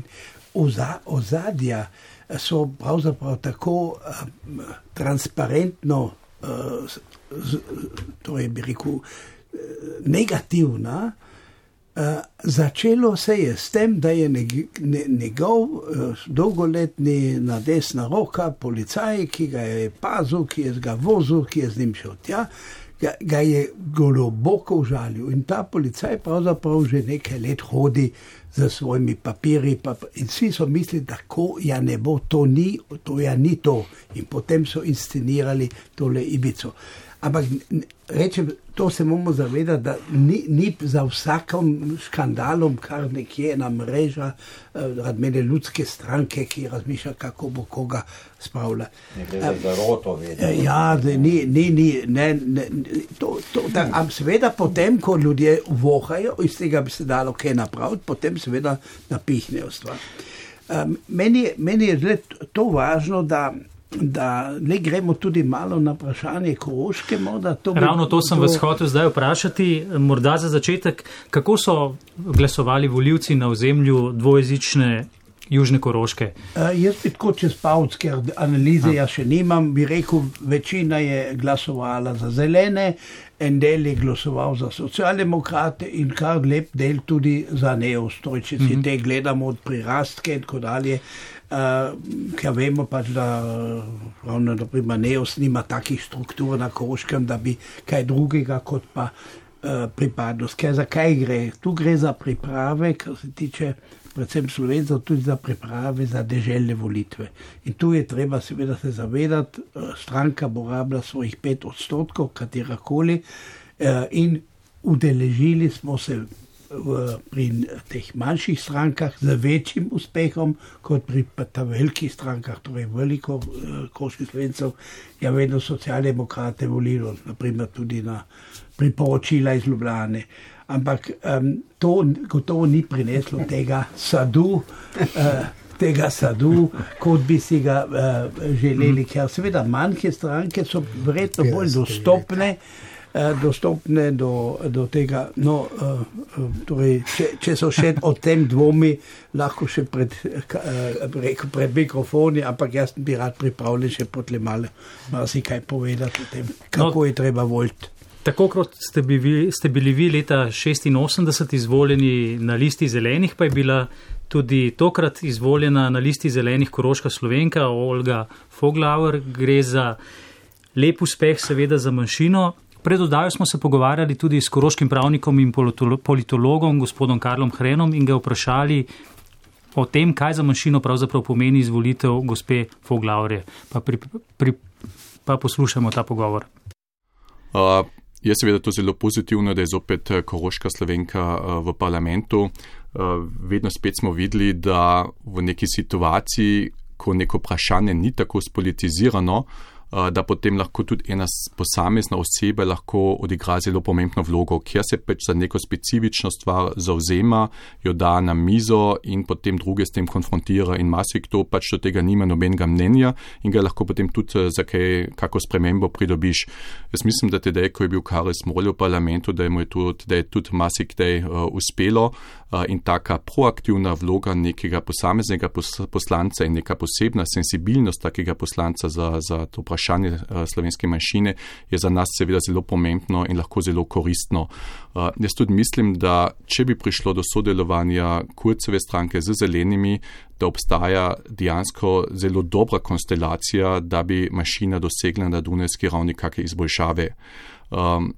Ozadja so pravzaprav tako um, transparentno, uh, z, torej bi rekel, negativna. Uh, začelo se je s tem, da je neg, ne, njegov uh, dolgoletni nadesna roka, policaj, ki ga je pazil, ki je ga vozil, ki je z njim šel tja, ga, ga je globoko užalil. In ta policaj pravzaprav že nekaj let hodi za svojimi papiri pa, in vsi so mislili, da ko ja ne bo, to ni, to ja ni to. In potem so inscenirali tole Ibico. Ampak rečem, to se moramo zavedati, da ni, ni za vsakom škandalom, kar nekje na mreža, rad mene ljudske stranke, ki razmišlja, kako bo koga spravila. Ne gre za zaroto vedno. Ja, ni, ni, ni, ne, ne, to, to, da, am seveda potem, ko ljudje vohajo, iz tega bi se dalo kaj napraviti, potem seveda napihnejo stvar. Um, meni, meni je to važno, da da ne gremo tudi malo na vprašanje Koroške. Morda, to Ravno to sem to... vas hotel zdaj vprašati, morda za začetek, kako so glasovali volivci na ozemlju dvojezične Južne Koroške? Uh, jaz bi tako čez pavc, ker analize ja še nimam, bi rekel, večina je glasovala za zelene, en del je glasoval za socialdemokrate in kar lep del tudi za neostoj, če si mm-hmm. te gledamo od prirastke in tako dalje. Uh, ker vemo pač, da ravno naprimer Neos nima takih struktur na Koroškem, da bi kaj drugega kot pa uh, pripadnost. Ker za kaj gre? Tu gre za priprave, kar se tiče predvsem Slovencev, tudi za priprave za deželne volitve. In tu je treba seveda se zavedati, uh, stranka bo rabila svojih pet odstotkov, katerakoli, uh, in udeležili smo se V, pri teh manjših strankah z večjim uspehom kot pri ta velikih strankah, torej veliko uh, koroških Slovencev, je vedno socialdemokrate volilo, naprimer tudi na priporočila iz Ljubljane. Ampak um, to gotovo ni prineslo tega sadu, uh, tega sadu, kot bi si ga uh, želeli, ker seveda manjše stranke so verjetno bolj dostopne, dostopne do, do tega. No, torej, če, če so še o tem dvomi, lahko še pred, rekel, pred mikrofoni, ampak jaz bi rad pripravljen še potle malo marsikaj povedati o tem, kako no, je treba voliti. Tako kot ste bili, ste bili vi leta šestinosemdeset izvoljeni na listi zelenih, pa je bila tudi tokrat izvoljena na listi zelenih Koroška Slovenka Olga Foglauer. Gre za lep uspeh, seveda za manjšino. Pred oddajo smo se pogovarjali tudi s koroškim pravnikom in politologom, gospodom Karlom Hrenom, in ga vprašali o tem, kaj za manjšino pravzaprav pomeni izvolitev gospe Foglauer. Pa, pri, pri, pa poslušamo ta pogovor. Uh. Je seveda to zelo pozitivno, da je zopet Koroška Slovenka v parlamentu. Vedno spet smo videli, da v neki situaciji, ko neko vprašanje ni tako spolitizirano, da potem lahko tudi ena posamezna oseba lahko odigra zelo pomembno vlogo, kjer se pač za neko specifično stvar zauzema, jo da na mizo in potem druge s tem konfrontira in marsikdo pač do tega nima nobenega mnenja in ga lahko potem tudi za kaj, kako spremembo pridobiš. Jaz mislim, da tedaj, ko je bil Karel Smolj v parlamentu, da je mu je tudi, da je tudi marsikdaj uh, uspelo uh, in taka proaktivna vloga nekega posameznega pos, poslanca in neka posebna sensibilnost takega poslanca za, za to vprašanje slovenske manjšine je za nas seveda zelo pomembno in lahko zelo koristno. Uh, jaz tudi mislim, da če bi prišlo do sodelovanja Kurceve stranke z zelenimi, da obstaja dejansko zelo dobra konstelacija, da bi manjšina dosegla na dunajski ravni kakšne izboljšave. Um,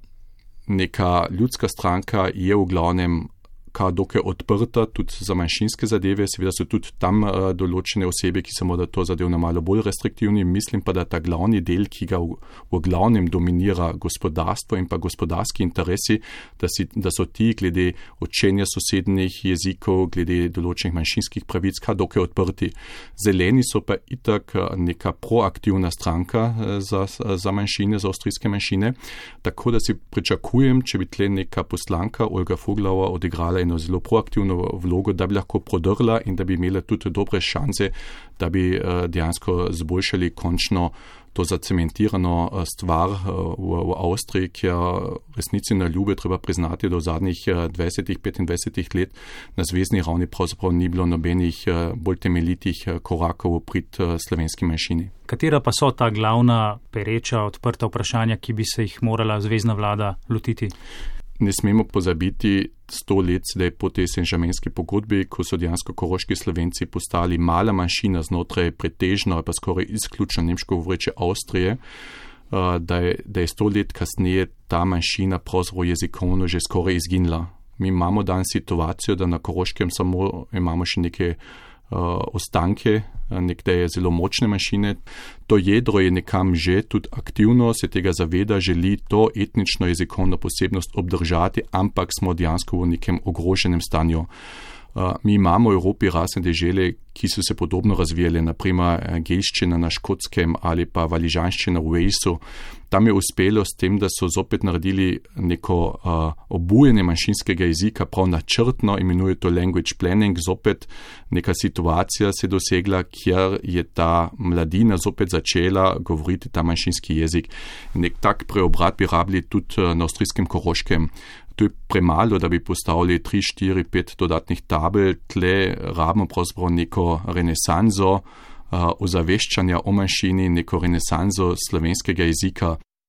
neka ljudska stranka je v glavnem kar dokaj odprta tudi za manjšinske zadeve, seveda so tudi tam uh, določene osebe, ki so morda to zadevno malo bolj restriktivni, mislim pa, da ta glavni del, ki ga v, v glavnem dominira gospodarstvo in pa gospodarski interesi, da, si, da so ti glede učenja sosednjih jezikov, glede določenih manjšinskih pravic kar dokaj odprti. Zeleni so pa itak neka proaktivna stranka za, za manjšine, za avstrijske manjšine, tako da si pričakujem, če bi tle neka poslanka Olga Foglauer odigrala eno zelo proaktivno vlogo, da bi lahko prodrla in da bi imela tudi dobre šanse, da bi dejansko zboljšali končno to zacementirano stvar v, v Avstriji, kjer resnici na ljube treba priznati, da v zadnjih dvajset do petindvajset let na zvezni ravni pravzaprav ni bilo nobenih bolj temeljitih korakov v prid slovenski manjšini. Katera pa so ta glavna pereča, odprta vprašanja, ki bi se jih morala zvezna vlada lotiti? Ne smemo pozabiti sto let sedaj po tej senžamenski pogodbi, ko so dejansko koroški Slovenci postali mala manjšina znotraj pretežno ali pa skoraj izključno nemško govoreče Avstrije, da je, da je sto let kasneje ta manjšina pravzaprav jezikovno že skoraj izginila. Mi imamo dan situacijo, da na Koroškem samo imamo še neke Uh, ostanke, nekdaj je zelo močne manjšine. To jedro je nekam že tudi aktivno, se tega zaveda, želi to etnično jezikovno posebnost obdržati, ampak smo dejansko v nekem ogroženem stanju. Uh, mi imamo v Evropi razne dežele, ki so se podobno razvijale, naprimer gelščina na Škotskem ali pa valižanščina v Walesu. Tam je uspelo s tem, da so zopet naredili neko uh, obujanje manjšinskega jezika, prav načrtno imenuje to language planning, zopet neka situacija se dosegla, kjer je ta mladina zopet začela govoriti ta manjšinski jezik. Nek tak preobrat bi rabili tudi na avstrijskem Koroškem. To je premalo, da bi postavili tri, štiri, pet dodatnih tabel, tle rabimo pravzaprav neko renesanso uh, ozaveščanja o manjšini, neko renesanso slovenskega jezika.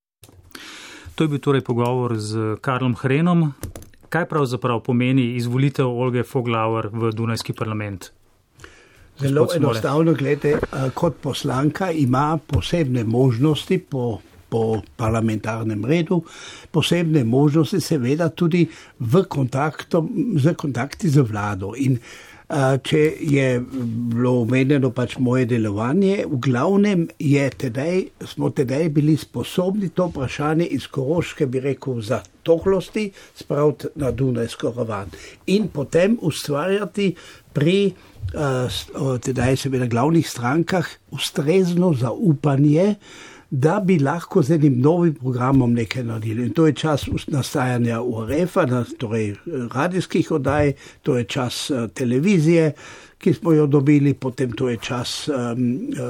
To je bil torej pogovor z Karlom Hrenom. Kaj pravzaprav pomeni izvolitev Olge Foglauer v Dunajski parlament? Zelo enostavno, gledajte, kot poslanka ima posebne možnosti po po parlamentarnem redu, posebne možnosti seveda tudi v kontaktu, z kontakti z vlado. In a, če je bilo omenjeno pač moje delovanje, v glavnem je tedaj, smo tedaj bili sposobni to vprašanje iz Koroške, bi rekel, za tohlosti spraviti na Dunajsko raven. In potem ustvarjati pri a, tedaj seveda glavnih strankah ustrezno zaupanje, da bi lahko z enim novim programom nekaj naredili. In to je čas nastajanja U R F-a, torej radijskih oddaj, to je čas uh, televizije, ki smo jo dobili, potem to je čas um,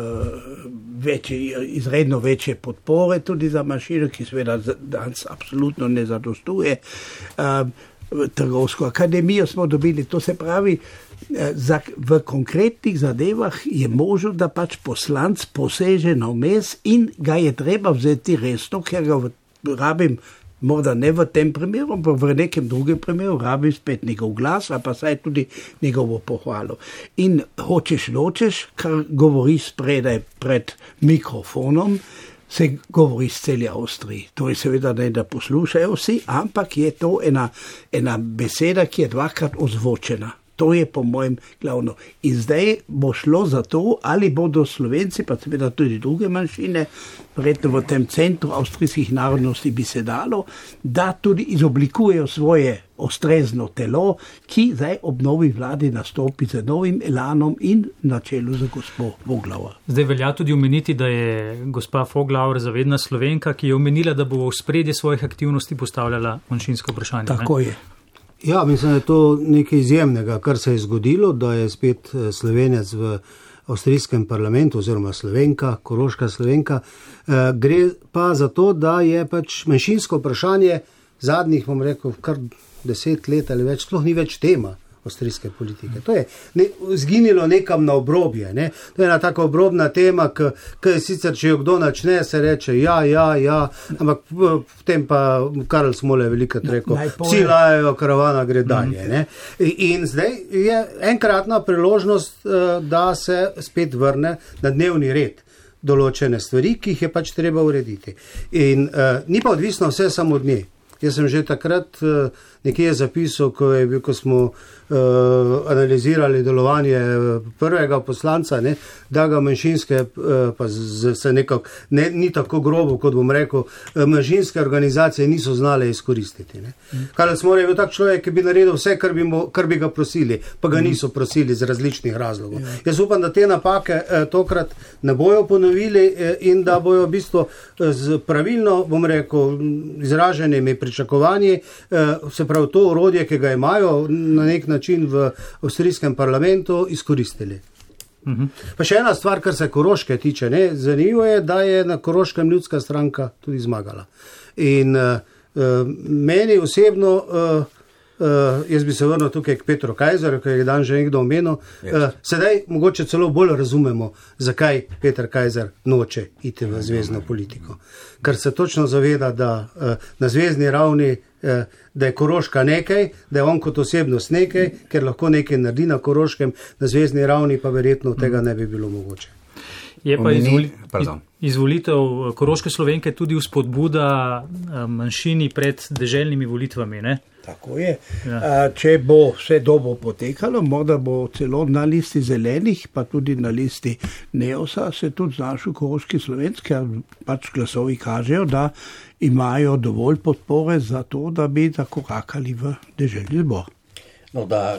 uh, večje, izredno večje podpore tudi za manjšino, ki seveda danes absolutno ne zadostuje. Um, Trgovsko akademijo smo dobili, to se pravi, za, v konkretnih zadevah je možno, da pač poslanc poseže na vmes in ga je treba vzeti resno, ker ga rabim, morda ne v tem primeru, ampak v nekem drugem primeru rabim spet njegov glas, a pa saj tudi njegovo pohvalo. In hočeš nočeš, kar govori spredaj pred mikrofonom, se govori s celi Avstriji. To je seveda ne, da poslušajo vsi, ampak je to ena, ena beseda, ki je dvakrat ozvočena. To je po mojem glavno. In zdaj bo šlo za to, ali bodo Slovenci, pa seveda tudi druge manjšine, verjetno v tem centru avstrijskih narodnosti bi se dalo, da tudi izoblikujejo svoje ustrezno telo, ki zdaj ob novi vladi nastopi z novim elanom in na čelu za gospo Voglauer. Zdaj velja tudi omeniti, da je gospa Voglauer zavedna Slovenka, ki je omenila, da bo v spredje svojih aktivnosti postavljala manjšinsko vprašanje. Tako ne? je. Ja, mislim, da je to nekaj izjemnega, kar se je zgodilo, da je spet Slovenec v avstrijskem parlamentu oziroma Slovenka, Koroška Slovenka. Gre pa za to, da je pač manjšinsko vprašanje zadnjih, bom rekel, kar deset let ali več, sploh ni več tema avstrijske politike. To je ne, zginilo nekam na obrobje. Ne? To je ena taka obrobna tema, ki je sicer, če jo kdo načne, se reče ja, ja, ja, ampak potem pa Karl Smole velikrat rekel, vsi lajajo, karavana gre dalje. Ne? In zdaj je enkratna priložnost, da se spet vrne na dnevni red določene stvari, ki jih je pač treba urediti. In uh, ni pa odvisno vse samo od nje. Jaz sem že takrat uh, nekje zapisal, ko, je, ko smo uh, analizirali delovanje prvega poslanca, ne, da ga manjšinske, uh, pa z, se nekako, ne, ni tako grobo, kot bom rekel, manjšinske organizacije niso znale izkoristiti. Ne. Karl Smole je bil tak človek, ki bi naredil vse, kar bi, mo, kar bi ga prosili, pa ga niso prosili iz različnih razlogov. Ja. Jaz upam, da te napake uh, tokrat ne bojo ponovili uh, in da bojo v bistvu uh, z pravilno, bom rekel, izraženimi pričakovanji, uh, se prav to orodje, ki ga imajo na nek način v avstrijskem parlamentu, izkoristili. Uh-huh. Pa še ena stvar, kar se Koroške tiče, ne, zanimivo je, da je na Koroškem ljudska stranka tudi zmagala. In uh, uh, meni osebno, uh, uh, jaz bi se vrnil tukaj k Petru Kajzerju, ki je dan že nekdo omenil, uh, sedaj mogoče celo bolj razumemo, zakaj Peter Kajzer noče iti v zvezdno politiko. Ker se točno zaveda, da uh, na zvezdni ravni da je Koroška nekaj, da je on kot osebnost nekaj, ker lahko nekaj naredi na Koroškem, na zvezdni ravni pa verjetno tega ne bi bilo mogoče. Je pa izvoli, iz, izvolitev Koroške Slovenke tudi vzpodbuda manjšini pred deželnimi volitvami, ne? Tako je. Ja. Če bo vse dobro potekalo, morda bo celo na listi zelenih, pa tudi na listi Neosa se tudi znašel Koroški Slovenc, ker pač glasovi kažejo, da imajo dovolj podpore za to, da bi zakorakali v deželni zbor. No, da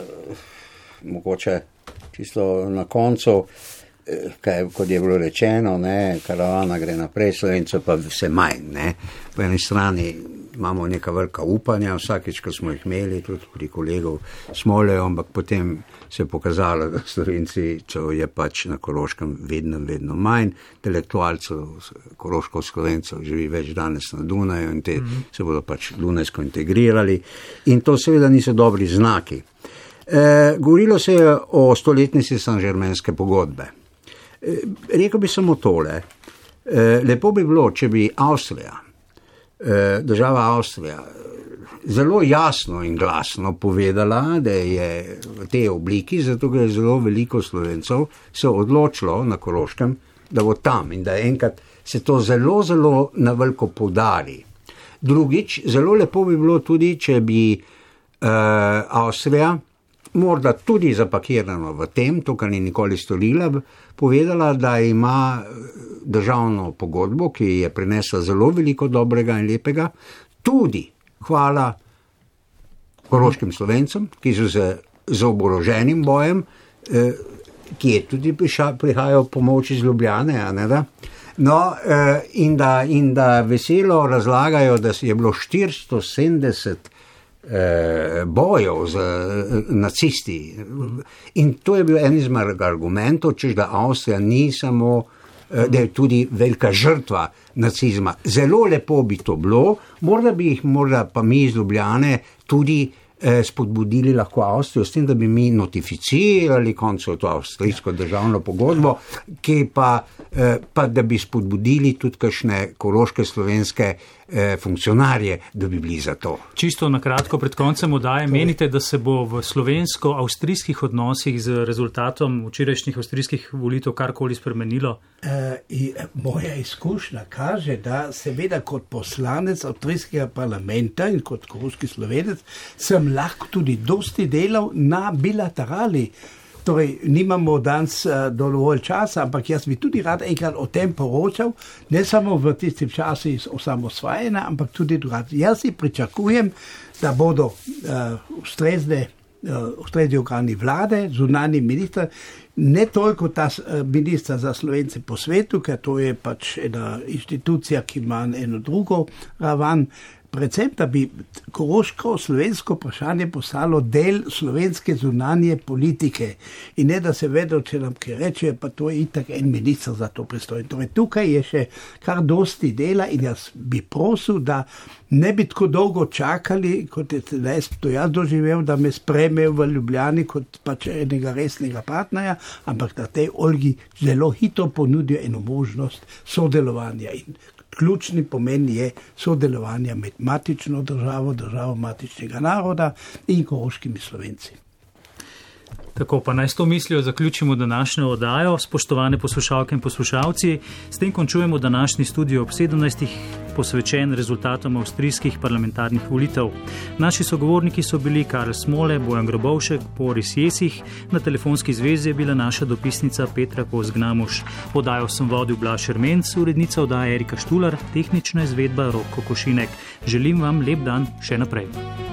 mogoče čisto na koncu, kaj, kot je bilo rečeno, ne, karavana gre naprej, Slovencev pa vse manj. Ne. Po eni strani imamo neka velika upanja, vsakič, ko smo jih imeli, tudi pri kolegov Smolejo, ampak potem se je pokazalo, da Slovenci, če je pač na Koroškem vedno, vedno manj, intelektualcev, Koroško-Slovencev živi več danes na Dunaju in te mm-hmm. se bodo pač dunajsko integrirali in to seveda niso dobri znaki. E, govorilo se je o stoletnici Saint-Germainske pogodbe. E, rekel bi samo tole, e, lepo bi bilo, če bi Avstrija, država Avstrija zelo jasno in glasno povedala, da je v tej obliki, zato ker je zelo veliko Slovencev se odločilo na Koroškem, da bo tam in da enkrat se to zelo, zelo na veliko poudari. Drugič, zelo lepo bi bilo tudi, če bi uh, Avstrija, morda tudi zapakirano v tem, to, kar ni nikoli storila, povedala, da ima državno pogodbo, ki je prinesla zelo veliko dobrega in lepega, tudi hvala koroškim Slovencem, ki so se z oboroženim bojem, eh, ki je tudi prišel, prihajajo pomoč iz Ljubljane, a ne da, No, in da, in da veselo razlagajo, da je bilo štiristo sedemdeset bojev z nacisti. In to je bil en izmed argumentov, češ da Avstrija ni samo, da je tudi velika žrtva nacizma. Zelo lepo bi to bilo, morda bi jih, morda pa mi iz Ljubljane tudi spodbudili lahko Avstrijo s tem, da bi mi notificirali koncev to avstrijsko državno pogodbo, ki pa, pa da bi spodbudili tudi kakšne koroške slovenske funkcionarje, da bi bili za to. Čisto na kratko pred koncem oddaje, menite, da se bo v slovensko-avstrijskih odnosih z rezultatom včerajšnjih avstrijskih volitev karkoli spremenilo? E, moja izkušnja kaže, da seveda kot poslanec avstrijskega parlamenta in kot koroški Slovenec sem lahko tudi dosti delal na bilaterali. Torej, nimamo danes dovolj časa, ampak jaz bi tudi rad enkrat o tem poročal, ne samo v tistem času iz osamosvajanja, ampak tudi drugače. Jaz si pričakujem, da bodo uh, ustrezne, uh, ustrezni organi vlade, zunanji minister, ne toliko ta uh, minister za Slovence po svetu, ker to je pač ena inštitucija, ki ima eno drugo raven, predvsem, da bi koroško slovensko vprašanje postalo del slovenske zunanje politike in ne, da se vedo, če nam kaj reče, pa to je itak en minister za to pristojen. Torej, tukaj je še kar dosti dela in jaz bi prosil, da ne bi tako dolgo čakali, kot je sedaj to jaz doživel, da me sprejmejo v Ljubljani kot pač enega resnega partnerja, ampak da tej Olgi zelo hitro ponudijo eno možnost sodelovanja in ključni pomen je sodelovanja med matično državo, državo matičnega naroda in koroškimi Slovenci. Tako pa naj s to mislijo zaključimo današnjo oddajo. Spoštovane poslušalke in poslušalci, s tem končujemo današnji studio ob sedemnajstih posvečen rezultatom avstrijskih parlamentarnih volitev. Naši sogovorniki so bili Karl Smole, Bojan Grobovšek, Boris Jesih, na telefonski zvezi je bila naša dopisnica Petra Kos-Gnamuš. Oddajo sem vodil Blaž Ermenc, urednica oddaje Erika Štular, tehnična izvedba Rok Kokošinek. Želim vam lep dan še naprej.